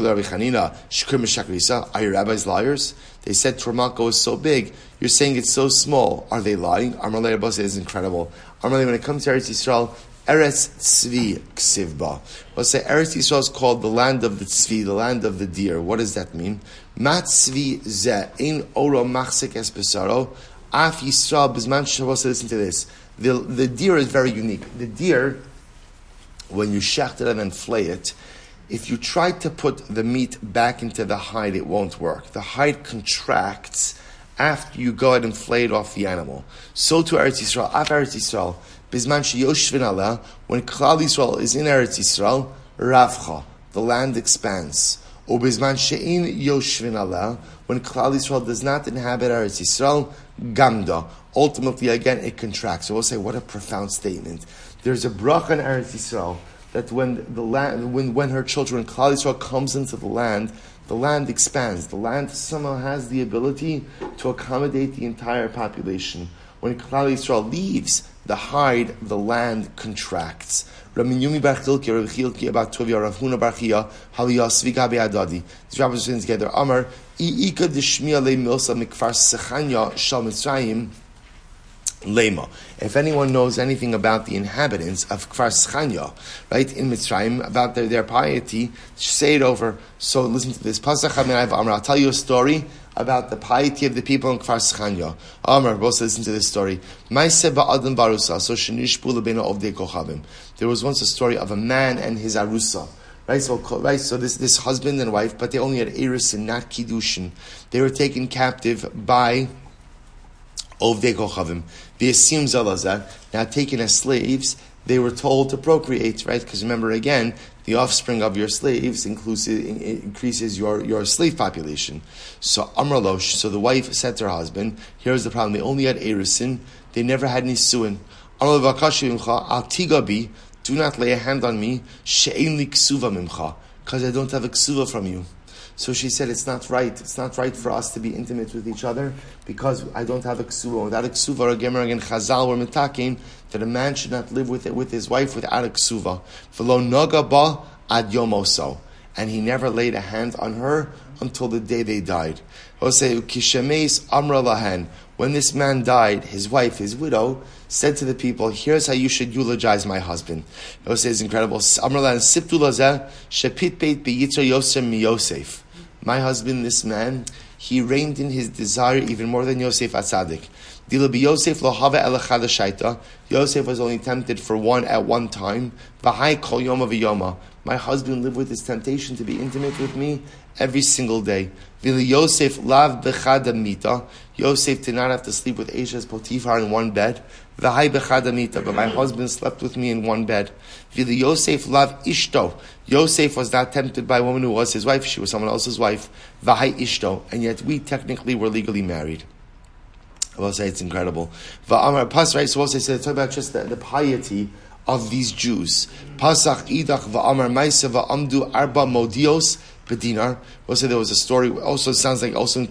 your rabbis liars? They said Tor Malka was so big. You're saying it's so small. Are they lying? Amalei Rabba says it's incredible. Amalei, when it comes to Eretz Yisrael, Eretz Tzvi Ksivba. Well, say Eretz Yisrael is called the land of the Tzvi, the land of the deer. What does that mean? Mat Tzvi Zeh Ein Oro Machzik Es Besaro Af Yisrael Bizman Shavuos. Listen to this. The the deer is very unique. The deer, when you shecht it and flay it, if you try to put the meat back into the hide, it won't work. The hide contracts after you go ahead and flay it off the animal. So to Eretz Yisrael, af Eretz Yisrael, Bizman sheyoshvin aleh, when Klal Yisrael is in Eretz Yisrael, ravcha, the land expands. Or Bizman she'in yoshvin aleh, when Klal Yisrael does not inhabit Eretz Yisrael, gamda. Ultimately, again, it contracts. So we'll say, what a profound statement. There's a bracha in Eretz Yisrael that when the land, when, when her children, Klal Yisrael comes into the land, the land expands. The land somehow has the ability to accommodate the entire population. When Klal Yisrael leaves, the hide, the land contracts. Rabbi Yumi bar Chilki, Rabbi Chilki about Tovia, Rav Huna bar Chia, Haliyah Svika be'adadi. These rabbis are sitting together. Amar, I'ika d'shmiya le milsa mikfar sechanya shal Mitzrayim lema. If anyone knows anything about the inhabitants of Kfar Schanya, right, in Mitzrayim, about their, their piety, say it over. So listen to this. Pasach HaMenayv Amar, I'll tell you a story about the piety of the people in Kfar Schanya. Amar, both listen to this story. There was once a story of a man and his arusa. Right, so right, so this, this husband and wife, but they only had eris and not kiddushin. They were taken captive by Ovdei Kochavim. V'yasim zalazar. Now taken as slaves, they were told to procreate, right? Because remember again, the offspring of your slaves inclusive, increases your, your slave population. So Amralosh, so the wife said to her husband, here's the problem, they only had erisin, they never had nisuin. Amralav akashivimcha, al tigabi, do not lay a hand on me, she'ein li ksuva mimcha, because I don't have a ksuva from you. So she said, it's not right. It's not right for us to be intimate with each other because I don't have a ksuva. Without a ksuva, a gemara again, chazal or mitakim, that a man should not live with it, with his wife without a ksuva. V'lo noga ba ad yomoso. And he never laid a hand on her until the day they died. Hosei kishemeis amra lahen. When this man died, his wife, his widow, said to the people, here's how you should eulogize my husband. Hosei is incredible. Amra lahen siptu lazeh shepit beit b'yitzer yosem mi Yosef. My husband, this man, he reigned in his desire even more than Yosef Atzadik. Yosef lo hava elachad shaita. Yosef was only tempted for one at one time. V'hai kol yoma v'yoma. My husband lived with his temptation to be intimate with me every single day. V'li Yosef lav bechada mita. Yosef did not have to sleep with Eshes Potiphar in one bed. V'hai bechada mita. But my husband slept with me in one bed. V'li Yosef lav ishto. Yosef was not tempted by a woman who was his wife. She was someone else's wife. V'hai ishto. And yet we technically were legally married. I will say it's incredible. V'amar pas, right? So we'll say, so talk about just the, the piety of these Jews. Pasach idach v'amar ma'isa v'amdu arba modios b'dinar. We'll say there was a story. Also sounds like also in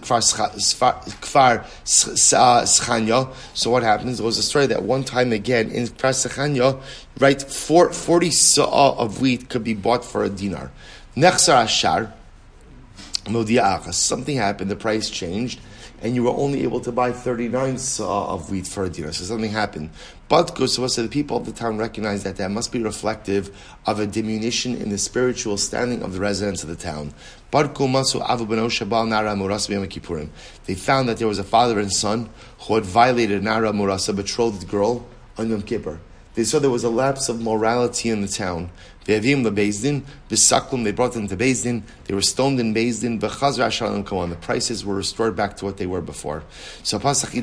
Kfar Schanya. So what happens? There was a story that one time again in Kfar Schanya, right? Four, forty sa'ah of wheat could be bought for a dinar. Nechsar ashar modia achas. Something happened. The price changed. And you were only able to buy thirty-nine sa'ah of wheat for a dinar. So something happened. But so the people of the town recognized that that must be reflective of a diminution in the spiritual standing of the residents of the town. They found that there was a father and son who had violated Nara Murasa, betrothed girl, on Yom Kippur. They saw there was a lapse of morality in the town. They brought them to Beis Din. They were stoned in Beis Din. The prices were restored back to what they were before. So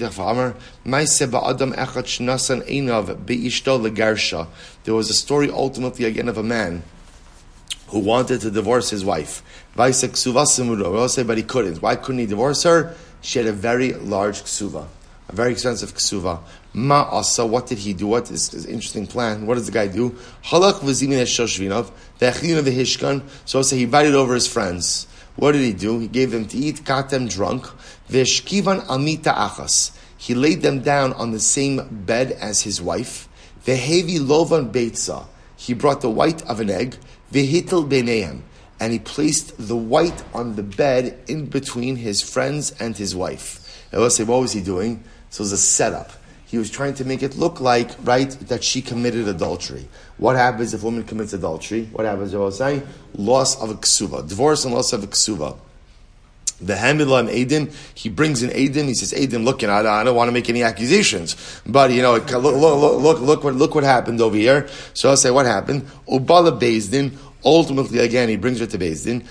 there was a story ultimately again of a man who wanted to divorce his wife. But he couldn't. Why couldn't he divorce her? She had a very large ksuva. A very expensive ksuva. Ma'asa, what did he do? What is his interesting plan? What does the guy do? Halach v'zimin es-shoshvinov, ve'achlinu v'hishkan. So he invited over his friends. What did he do? He gave them to eat, got them drunk. Ve'shkivan amita achas. He laid them down on the same bed as his wife. Ve'hevi lovan beitza. He brought the white of an egg. Ve'hitel beinehem. And he placed the white on the bed in between his friends and his wife. And let's say, what was he doing? So it was a setup. He was trying to make it look like, right, that she committed adultery. What happens if a woman commits adultery? What happens, I will say? Loss of a ksuva. Divorce and loss of a ksuva. The Hamilah and Adim, he brings in Adim, he says, Adim, look, you know, I don't want to make any accusations, but, you know, look, look, look, look, look what, look what happened over here. So I'll say, what happened? Ubala Beis Din, Ultimately, again, he brings her to Beis Din.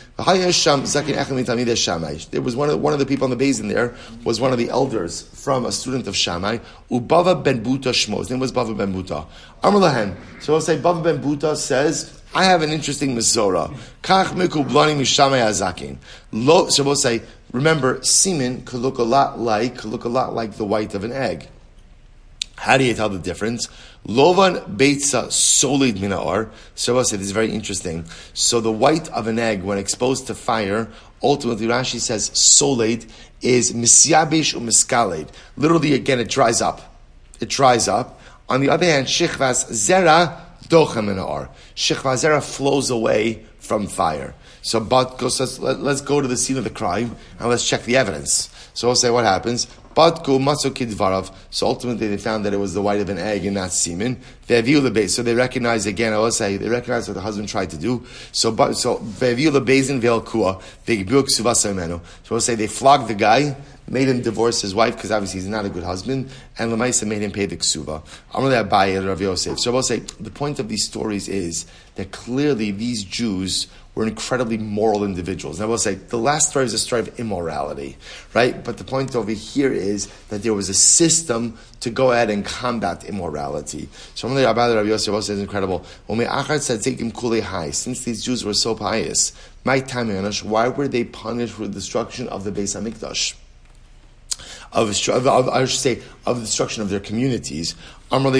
There was one of, one of the people on the Beis Din there, was one of the elders from a student of Shammai, Ubava ben Buta Shmo. His name was Bava ben Buta. Amar lahem. So I'll say, Bava ben Buta says, I have an interesting Masorah. Kach miku blani mishamai azakin. Lo, so we'll say, remember, semen could look a lot like, could look a lot like the white of an egg. How do you tell the difference? Lovan beitza solid minaor. So we'll say, this is very interesting. So the white of an egg, when exposed to fire, ultimately Rashi says solid is misyabish or miskaled. Literally, again, it dries up. It dries up. On the other hand, shichvas zera dochem minaor. Shichvas zera flows away from fire. So, but goes, let's, let's go to the scene of the crime and let's check the evidence. So we'll say what happens. Batku maso kidvarav. So ultimately they found that it was the white of an egg and not semen. They view the base. So they recognize again. I will say they recognize what the husband tried to do. So, but so they view the basin veil kua. They So we'll say they flogged the guy, made him divorce his wife because obviously he's not a good husband, and Lamaisa made him pay the ksuva. Amrullah Abaye Rav Yosef. So we'll say the point of these stories is that clearly these Jews were incredibly moral individuals. Now we'll say the last story is a story of immorality, right? But the point over here is that there was a system to go ahead and combat immorality. So Rav Yosef says incredible. Since these Jews were so pious, why were they punished with the destruction of the Beis Hamikdash? Of, of, of, I should say, of the destruction of their communities. Because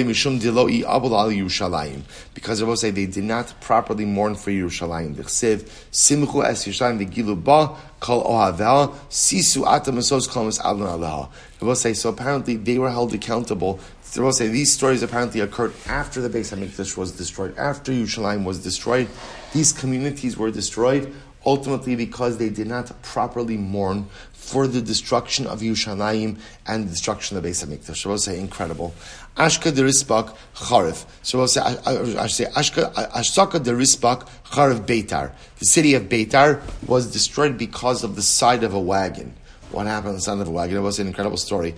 I will say they did not properly mourn for Yerushalayim. I will say, so apparently they were held accountable. I will say these stories apparently occurred after the Beis Hamikdash was destroyed, after Yerushalayim was destroyed. These communities were destroyed ultimately because they did not properly mourn for the destruction of Yerushalayim and the destruction of the Beis Hamikdash. So we'll say incredible. Ashka de Rispak Charif. So we'll say, I, I, I say Ashka Ashka de Rispak Charif Beitar. The city of Beitar was destroyed because of the side of a wagon. What happened on the side of a wagon? It was an incredible story.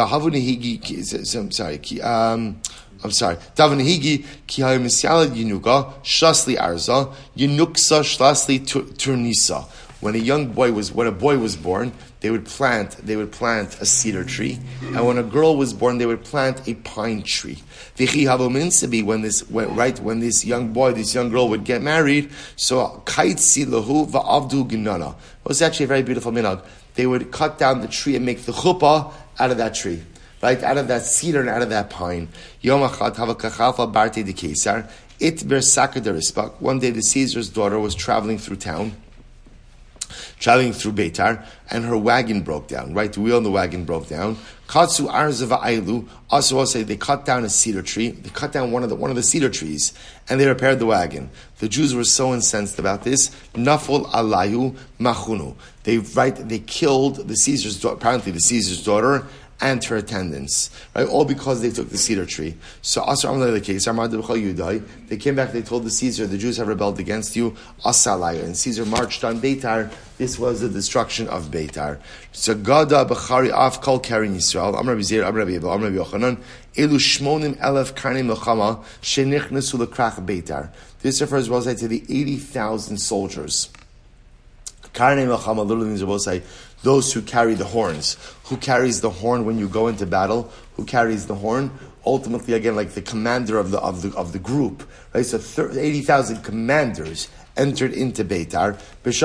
Sorry. Um, I'm sorry. Davanhigi ki haymisyalad yinuga shasli arza yinuksa shlasli turnisa. When a young boy was, when a boy was born, they would plant, they would plant a cedar tree, and when a girl was born, they would plant a pine tree. V'chi havominsabi, when this, when, right, when this young boy, this young girl would get married, so kaitsi lahu va'avdu ginana. It was actually a very beautiful minhag. They would cut down the tree and make the chuppah out of that tree. Right, out of that cedar and out of that pine. Yom achad havakachalfa barte de Kesar. It bersaka de Rispak. One day the Caesar's daughter was traveling through town, traveling through Beitar, and her wagon broke down. Right, the wheel on the wagon broke down. Katsu arzava ailu. Also, I'll say they cut down a cedar tree. They cut down one of the one of the cedar trees, and they repaired the wagon. The Jews were so incensed about this. Nafol alayu machunu. They right, they killed the Caesar's daughter. Apparently, the Caesar's daughter and her attendants, right? All because they took the cedar tree. So Asar Amar the case, they came back, they told the Caesar, the Jews have rebelled against you, Asalaya. And Caesar marched on Beitar. This was the destruction of Beitar. So Gada Bechari Af Kol Karin Yisrael, Amar Bizir, Amar Rabbi Amar Rabbi Yochanan, Elu Shmonim Elef Karni Melchama, Shenichnesu Lekrach Beitar. This refers, well, say, to the eighty thousand soldiers. Karni Melchama literally means, we'll say, those who carry the horns. Who carries the horn when you go into battle? Who carries the horn? Ultimately, again, like the commander of the of the of the group, right? So eighty thousand commanders entered into Beitar.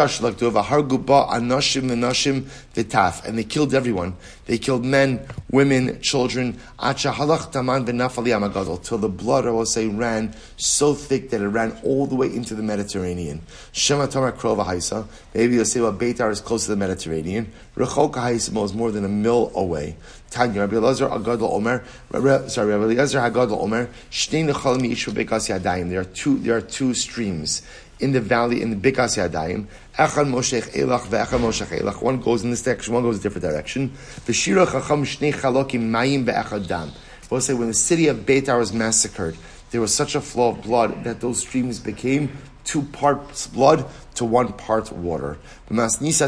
And they killed everyone. They killed men, women, children. Till the blood, I will say, ran so thick that it ran all the way into the Mediterranean. Maybe you'll say, well, Beitar is close to the Mediterranean. Rechoka is more than a mil away. Tanya, Rabbi Elazar Agadol Omer, sorry, Rabbi Elazar Agadol Omer, there are two, there are two streams in the valley, in the Bikas Yadayim. Echad Moshech Elach ve'echad Moshech Elach. One goes in this direction, one goes in a different direction. V'shira chacham shnei chalokim mayim be'echad dam. We'll say when the city of Beitar was massacred, there was such a flow of blood that those streams became two parts blood to one part water. Others say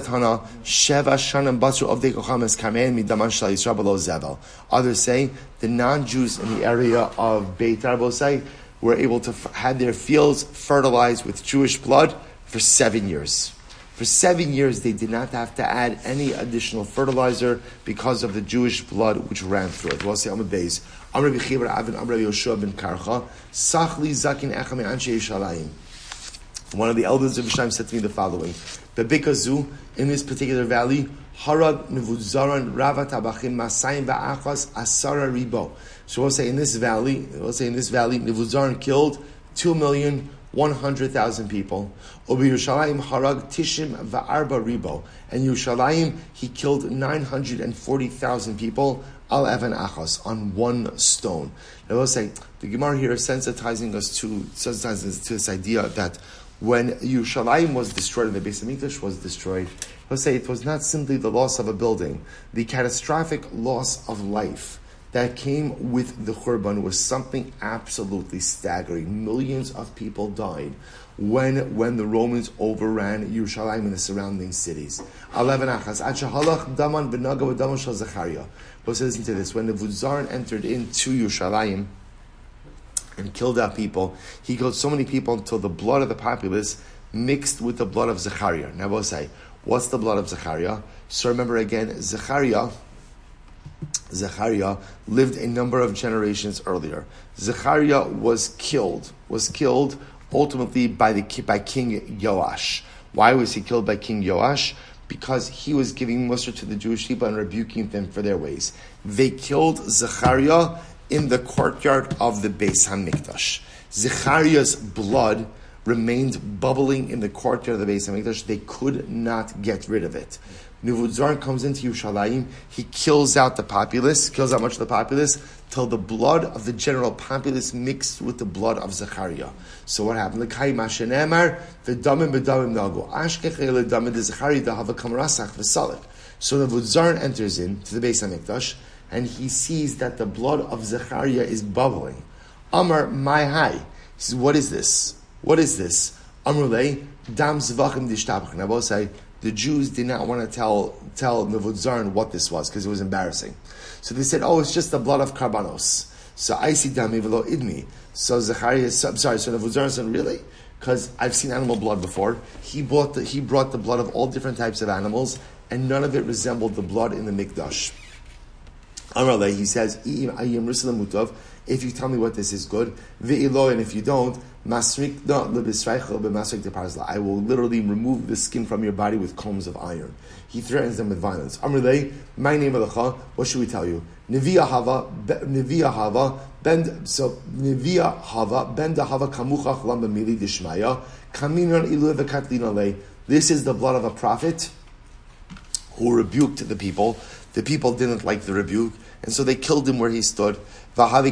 the non-Jews in the area of Beitar will say were able to f- have their fields fertilized with Jewish blood for seven years. For seven years, they did not have to add any additional fertilizer because of the Jewish blood which ran through it. We'll say Amud Beis. Amr Rabbi Chibar Avin Amr Rabbi Yoshua ben Karcha Sachli Zakin Echa Me'anshe Yishalayim. One of the elders of Yerushalayim said to me the following: Bebikazu, in this particular valley, Harag Nevudzaran Ravat Abachim Masayim Va'achas Asara Ribo. So we'll say in this valley, we'll say in this valley, Nevudzaran killed two million one hundred thousand people. Obi Yerushalayim Harag Tishim Va'arba Ribo. And Yerushalayim, he killed nine hundred and forty thousand people. Al Evan Achas, on one stone. Now we'll say the Gemara here is sensitizing us to sensitizing us to this idea that when Yerushalayim was destroyed and the Beis Hamikdash was destroyed, we'll say it was not simply the loss of a building, the catastrophic loss of life that came with the Khurban was something absolutely staggering. Millions of people died when when the Romans overran Yerushalayim and the surrounding cities. Eleven achas. Ad shehalach daman v'naga v'daman shel Zechariah. But listen to this: when the Nevudzaran entered into Yerushalayim and killed out people, he killed so many people until the blood of the populace mixed with the blood of Zechariah. Now we'll say, what's the blood of Zechariah? So remember again, Zechariah. Zechariah lived a number of generations earlier. Zechariah was killed, was killed ultimately by the by King Yoash. Why was he killed by King Yoash? Because he was giving mussar to the Jewish people and rebuking them for their ways. They killed Zechariah in the courtyard of the Beis Hamikdash. Zechariah's blood remained bubbling in the courtyard of the Beis Hamikdash. They could not get rid of it. Nevudzaran comes into Yerushalayim, he kills out the populace, kills out much of the populace, till the blood of the general populace mixed with the blood of Zechariah. So what happened? L'kai mashenemar v'damim v'damim nagu ashkechei l'damim d'Zechariah dahava kamarasach v'salik. So Nevudzaran enters into the Beis Hamikdash, and he sees that the blood of Zechariah is bubbling. Amar my hai. He says, what is this? What is this? Amrulei dam zvachim dishtabach. Now both say, the Jews did not want to tell tell Nevudzaran what this was because it was embarrassing. So they said, "Oh, it's just the blood of karbanos." So I see dami v'lo idmi. So Zechariah, I'm sorry. So Nevudzaran said, "Really? Because I've seen animal blood before. He brought the, he brought the blood of all different types of animals, and none of it resembled the blood in the mikdash." Amrale, he says, if you tell me what this is good, and if you don't, I will literally remove the skin from your body with combs of iron. He threatens them with violence. Amrale, my name of the what should we tell you? Neviah Hava, Neviah Hava, ben so Neviah Hava, ben Hava Kamuchach Lambamili Dishmaya, Kaminan Ilu Vekatlina. This is the blood of a prophet who rebuked the people. The people didn't like the rebuke, and so they killed him where he stood. And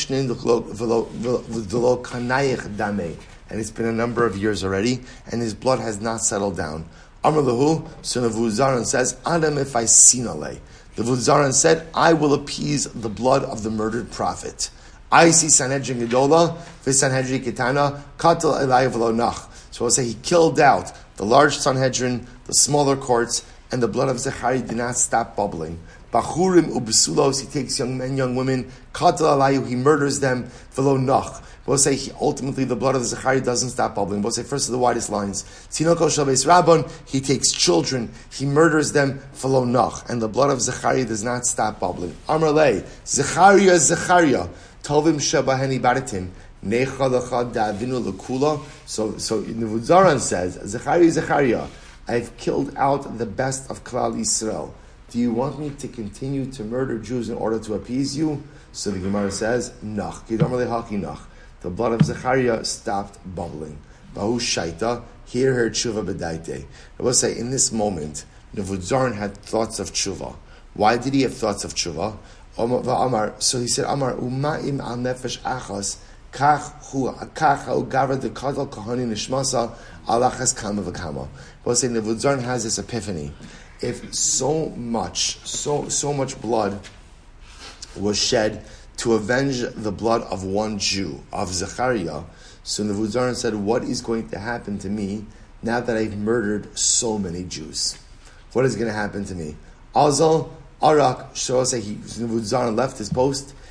it's been a number of years already, and his blood has not settled down. Amr lahu, son of Nevudzaran says, Adam if I sinale. The Nevudzaran said, I will appease the blood of the murdered prophet. I see Sanhedrin Gedola, Sanhedrin Kitana, Katal Elai v'lo nach. So I'll say he killed out the large Sanhedrin, the smaller courts, and the blood of Zechariah did not stop bubbling. Bachurim ubesulos, he takes young men, young women. Katal alayu, he murders them. V'lo nach. We'll say he, ultimately the blood of Zechariah doesn't stop bubbling. We'll say first of the widest lines. Tinoko shalbeis rabban, he takes children, he murders them. V'lo nach, and the blood of Zechariah does not stop bubbling. Amar lei, Zechariah, Zechariah, tovim shebaheni baratim. Necha lecha da'avinu lekula. So, so Nevudzaran says, Zechariah, Zechariah, I've killed out the best of Klal Yisrael. Do you want me to continue to murder Jews in order to appease you? So the Gemara says, Nach. The blood of Zechariah stopped bubbling. Bahu shaita, hear her tshuva b'daite. I will say, in this moment, Nevudzaran had thoughts of tshuva. Why did he have thoughts of tshuva? So he said, Amar, u'ma'im al nefesh achas, kach hu kach hu gavra de kadal kahani nishmasa alachas kama v'kama. We'll say Nevudzaran has this epiphany. If so much, so so much blood was shed to avenge the blood of one Jew, of Zechariah, so Nevudzaran said, what is going to happen to me now that I've murdered so many Jews? What is going to happen to me? Azal, Arak, so say he, Nevudzaran left his post,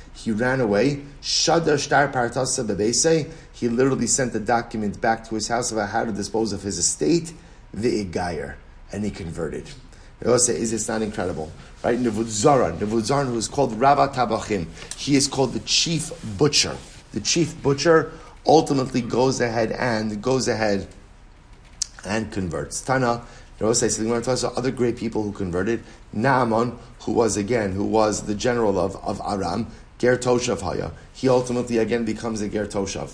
He ran away. Shadar shtar partasa bebeisei. He literally sent a document back to his house about how to dispose of his estate. Ve'igayir. And he converted. Is this not incredible? Right? Nevuzaran, Nevuzaran, who is called Rabba Tabachim, he is called the chief butcher. The chief butcher ultimately goes ahead and goes ahead and converts. Tana, other great people who converted. Naaman, who was again, who was the general of, of Aram, Ger Toshav Haya. He ultimately again becomes a Ger Toshav.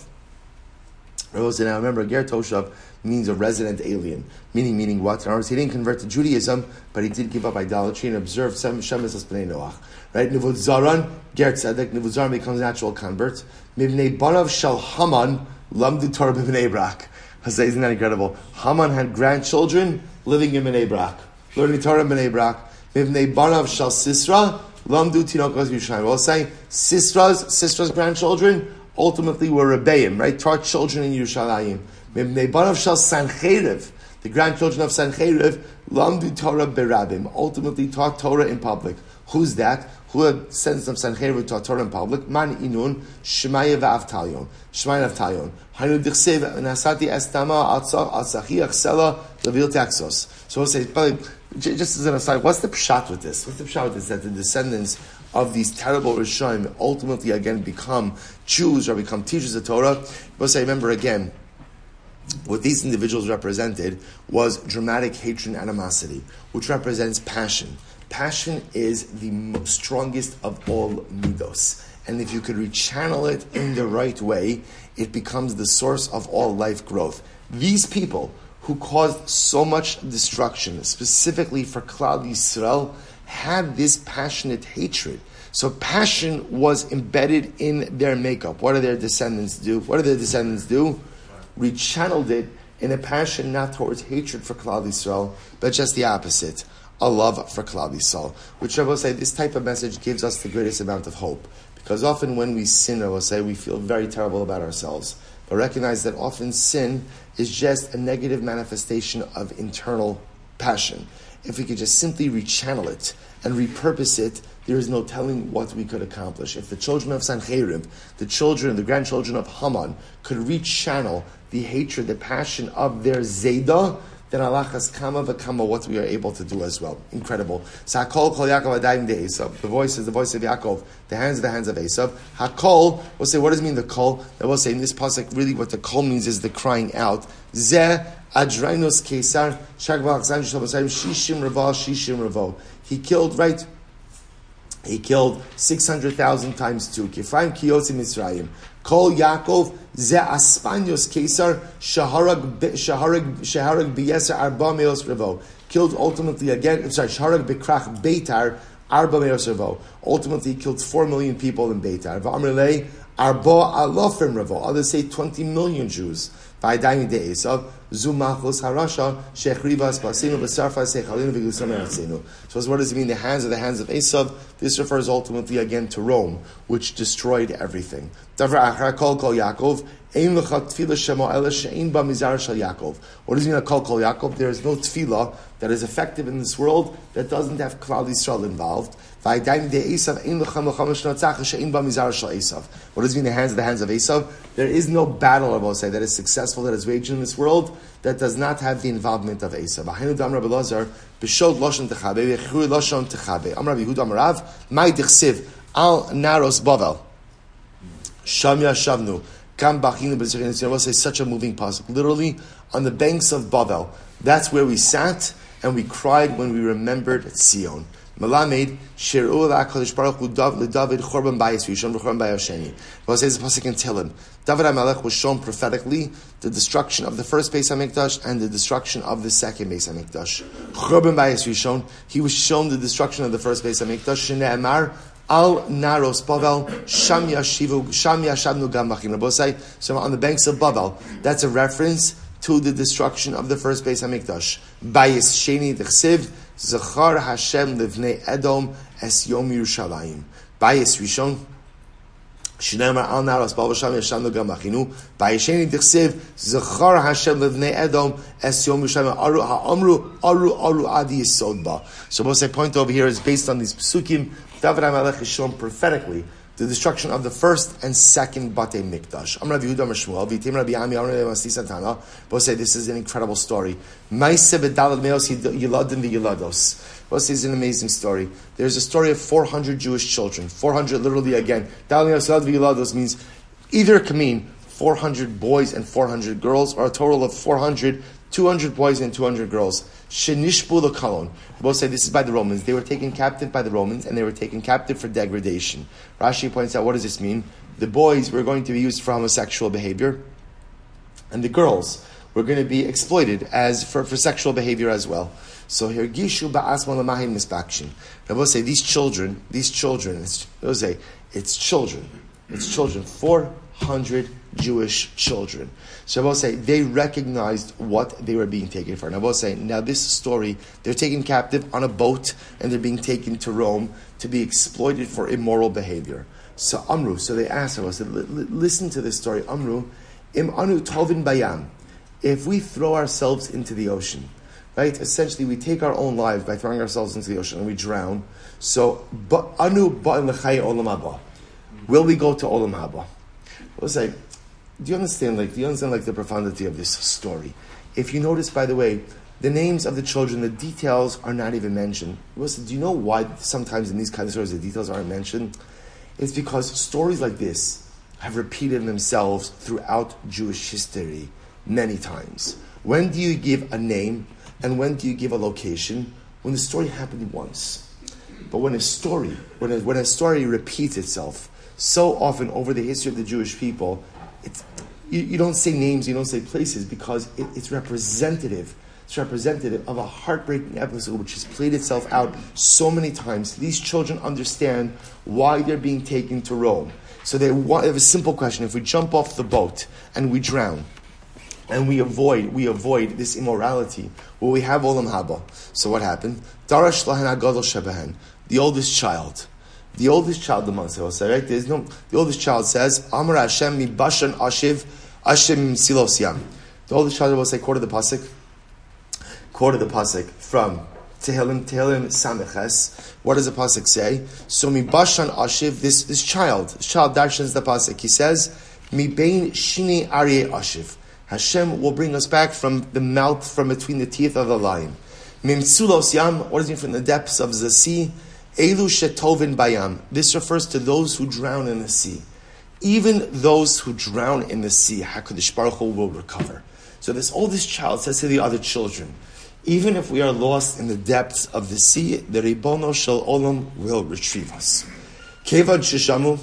Now remember, Ger Toshav means a resident alien. Meaning, meaning what? In other words, he didn't convert to Judaism, but he did give up idolatry and observe Shem Shemes Bnei Noach. Right? Nivud Zaran, Ger Tzedek, Nivud Zaran becomes an actual convert. Mibnei Banav Shal Haman, Lamdu Torah B'Bnei Brak. Isn't that incredible? Haman had grandchildren living in Bnei Brak, learning Torah in Bnei Brak. Mibnei Banav Shal Sisra, Lamdu Tinokos Yerushalayim. We'll say Sisra's, Sisra's grandchildren ultimately were Rebbeim, right? Taught children in Yerushalayim. Mibnei Banav Shal Sancheriv, the grandchildren of Sancheriv, Lamdu Torah Berabim, ultimately taught Torah in public. Who's that? Who had sense of Sancheriv taught Torah in public? Man Inun, Shemaya v'Avtalion. Shemaya v'Avtalion. Hanu dichsev, Nasati estama atzachi achsela levil taxos. So we'll say, just as an aside, what's the pshat with this? What's the pshat with this? That the descendants of these terrible Rishonim ultimately again become Jews or become teachers of Torah. We'll say, remember again, what these individuals represented was dramatic hatred and animosity, which represents passion. Passion is the most strongest of all midos. And if you could rechannel it in the right way, it becomes the source of all life growth. These people who caused so much destruction, specifically for Klal Yisrael, had this passionate hatred. So passion was embedded in their makeup. What do their descendants do? What do their descendants do? Rechanneled it in a passion not towards hatred for Klal Yisrael, but just the opposite, a love for Klal Yisrael. Which I will say, this type of message gives us the greatest amount of hope. Because often when we sin, I will say, we feel very terrible about ourselves. But recognize that often sin is just a negative manifestation of internal passion. If we could just simply rechannel it and repurpose it, there is no telling what we could accomplish. If the children of Sancheriv, the children, the grandchildren of Haman, could rechannel the hatred, the passion of their Zaydah, then Allah has kama v'kama what we are able to do as well. Incredible. So Hakol kol Yaakov adayim de Esav. The voice is the voice of Yaakov. The hands are the hands of Esav. Hakol, we'll say, what does it mean the kol? That we'll say in this pasuk, really what the kol means is the crying out. Zeh adrainos kesar shagval chzan shishim shishim ravo shishim ravo. He killed, right? He killed six hundred thousand times two. Kifayim kiyotzim Mitzrayim. Kol Yaakov ze Aspanios Kesar shaharag shaharag shaharag biyeser arba meos revo. Killed ultimately again. I'm sorry, shaharag bekrach Beitar arba meos revo. Ultimately, he killed four million people in Beitar. V'amrlei arba alofim revo. Others say twenty million Jews. V'aydayin de Esav zumachos harasha shechrivas basinu v'sarfa sechalinu v'gusam eratzinu. So what does it mean? The hands are the hands of Esav. This refers ultimately again to Rome, which destroyed everything. Davar achar kol kol Yaakov ein lecha tefillah shema ela she'ein ba mizar shel Yaakov. What does it mean? Kol kol Yaakov? There is no tefillah that is effective in this world that doesn't have Klal Yisrael involved. What does it mean? The hands of the hands of Esav? There is no battle, I will say, that is successful, that is waged in this world, that does not have the involvement of Esav. Al naros Bavel. Shamya Shavnu. Kam bachinu b'zichin. I will say such a moving pasuk. Literally, on the banks of Bavel. That's where we sat and we cried when we remembered Tzion. Malamed Shirul HaKadosh Baruch Hu David Chorban Bayis Rishon Chorban Bayis Sheni. Well, it says the pasuk in Tehillim. David HaMelech was shown prophetically the destruction of the first Beis Hamikdash and the destruction of the second Beis Hamikdash. Chorban Bayis Rishon. He was shown the destruction of the first Beis Hamikdash. Shne'emar Al Naros Bavel Sham Yashivu Sham Yashavnu Gam Bachim Rabosai. So on the banks of Bavel, that's a reference to the destruction of the first Beis Hamikdash. Bayis Sheni Dechsiv Zachar Hashem Livnei Edom Es Yom Yerushalayim. Bayis Rishon Shneimar Al Naros Bavel Sham Yashavnu Gam Bachinu. Bayis Sheni Dechsiv Zachar Hashem Livnei Edom Es Yom Yerushalayim. Aru Ha'amru Aru Aru Adi Yisod Ba. So most I point over here is based on these psukim. David HaMelech is shown prophetically the destruction of the first and second Batei Mikdash. Amar Rabbi Yehuda Amar Shmuel, V'yitim Rabbi Ami, Amar Rabbi Masi Santana. Both say this is an incredible story. Ma'aseh b'dalad meos yiladim v'yilados. Both say this is an amazing story. There's a story of four hundred Jewish children. four hundred literally again. Dalad meos yiladim v'yilados means either it can mean four hundred boys and four hundred girls, or a total of four hundred, two hundred boys and two hundred girls. Shenishbu l'kalon. Both say this is by the Romans. They were taken captive by the Romans, and they were taken captive for degradation. Rashi points out, what does this mean? The boys were going to be used for homosexual behavior, and the girls were going to be exploited as for, for sexual behavior as well. So here, gishu ba'asma l'mahim misbakshin. Now, both say these children, these children, it's, they'll say it's children, it's children, four hundred Jewish children. So I will say they recognized what they were being taken for. And I will say now this story, they're taken captive on a boat and they're being taken to Rome to be exploited for immoral behavior. So Amru, so they asked us, listen to this story. Amru, im anu tovin bayam. If we throw ourselves into the ocean, right? Essentially, we take our own lives by throwing ourselves into the ocean and we drown. So anu ba'in l'chai olam haba. Will we go to olam haba? We'll say, do you understand? Like, do you understand like the profundity of this story? If you notice, by the way, the names of the children, the details are not even mentioned. We'll say, do you know why sometimes in these kind of stories the details aren't mentioned? It's because stories like this have repeated themselves throughout Jewish history many times. When do you give a name and when do you give a location? When the story happened once. But when a story, when a, when a story repeats itself so often over the history of the Jewish people, it's, you, you don't say names, you don't say places, because it, it's representative. It's representative of a heartbreaking episode which has played itself out so many times. These children understand why they're being taken to Rome. So they want, have a simple question. If we jump off the boat and we drown, and we avoid we avoid this immorality, will we have Olam Haba? So what happened? Darash lahen hagadol shebahen, the oldest child. The oldest child amongst us, right? There's no. The oldest child says, "Amar Hashem mi bashan ashiv, Hashem silos yam." The oldest child will say, "Quote of the pasuk, quote of the pasuk from Tehillim, Tehillim Sameches." What does the pasuk say? So mi bashan ashiv. This this child, this child darshans the pasuk. He says, "Mi bein shini aryeh ashiv." Hashem will bring us back from the mouth, from between the teeth of the lion. Mim silos yam. What does it mean from the depths of the sea? Elu shetovin bayam. This refers to those who drown in the sea. Even those who drown in the sea, HaKadosh Baruch Hu will recover. So this oldest child says to the other children, even if we are lost in the depths of the sea, the Ribono Shel Olam will retrieve us. Kevan Sheshamu,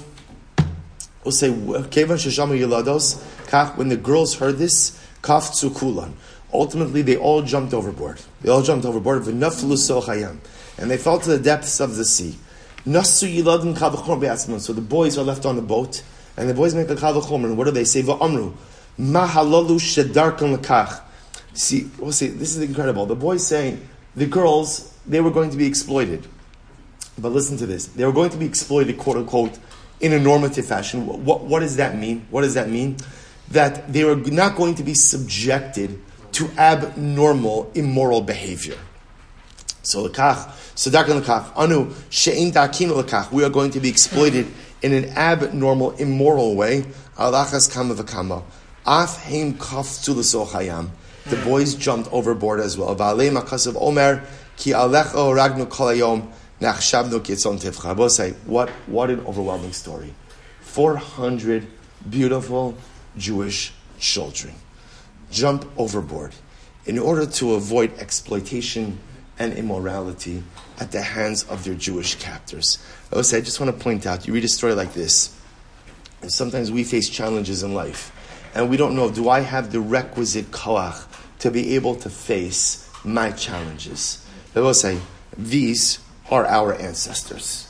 we'll say, Kevan Sheshamu Yilados, Kach, when the girls heard this, Kaf Tzukulan. Ultimately, they all jumped overboard. They all jumped overboard. V'naflu sochayam. And they fell to the depths of the sea. Nasu yiladim kal v'chomer be'atzmon. So the boys are left on the boat, and the boys make a kal v'chomer. And what do they say? V'amru mahalalu shedarkan l'kach. See, we'll see. This is incredible. The boys saying the girls, they were going to be exploited. But listen to this: they were going to be exploited, quote unquote, in a normative fashion. What, what, what does that mean? What does that mean? That they were not going to be subjected to abnormal, immoral behavior. So lekach, sadakan lekach, anu she'in dakinu lekach. We are going to be exploited in an abnormal, immoral way. Alachas kama v'kama. Af heim kaftu l'sochayam. The boys jumped overboard as well. V'alei makasav omer ki alecho ragnu kolayom nachshavnu kitzon tivcha. I will say, what what an overwhelming story. Four hundred beautiful Jewish children jump overboard in order to avoid exploitation and immorality at the hands of their Jewish captors. I would say, I just want to point out, you read a story like this, and sometimes we face challenges in life, and we don't know, do I have the requisite koach to be able to face my challenges? I will say, these are our ancestors.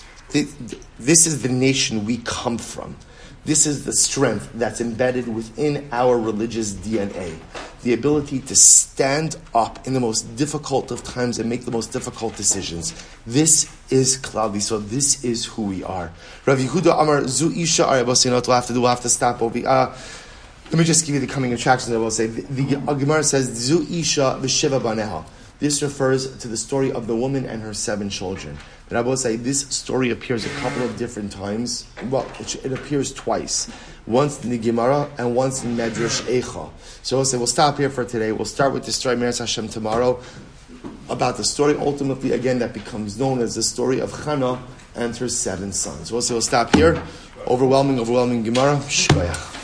This is the nation we come from. This is the strength that's embedded within our religious D N A. The ability to stand up in the most difficult of times and make the most difficult decisions. This is Klal Yisrael. This is who we are. Rav Yehuda Amar Zu Isha Arabosinato. We'll have to do. We'll have to stop over. Uh, let me just give you the coming attractions. I will say the, the Gemara says Zu Isha v'Sheva Baneha. This refers to the story of the woman and her seven children. And I will say this story appears a couple of different times. Well, it, it appears twice. Once in the Gemara and once in Medrash Eicha. So we'll say we'll stop here for today. We'll start with the story Meretz Hashem tomorrow about the story ultimately again that becomes known as the story of Chana and her seven sons. So we'll say we'll stop here. Overwhelming, overwhelming Gemara. Shkoyach.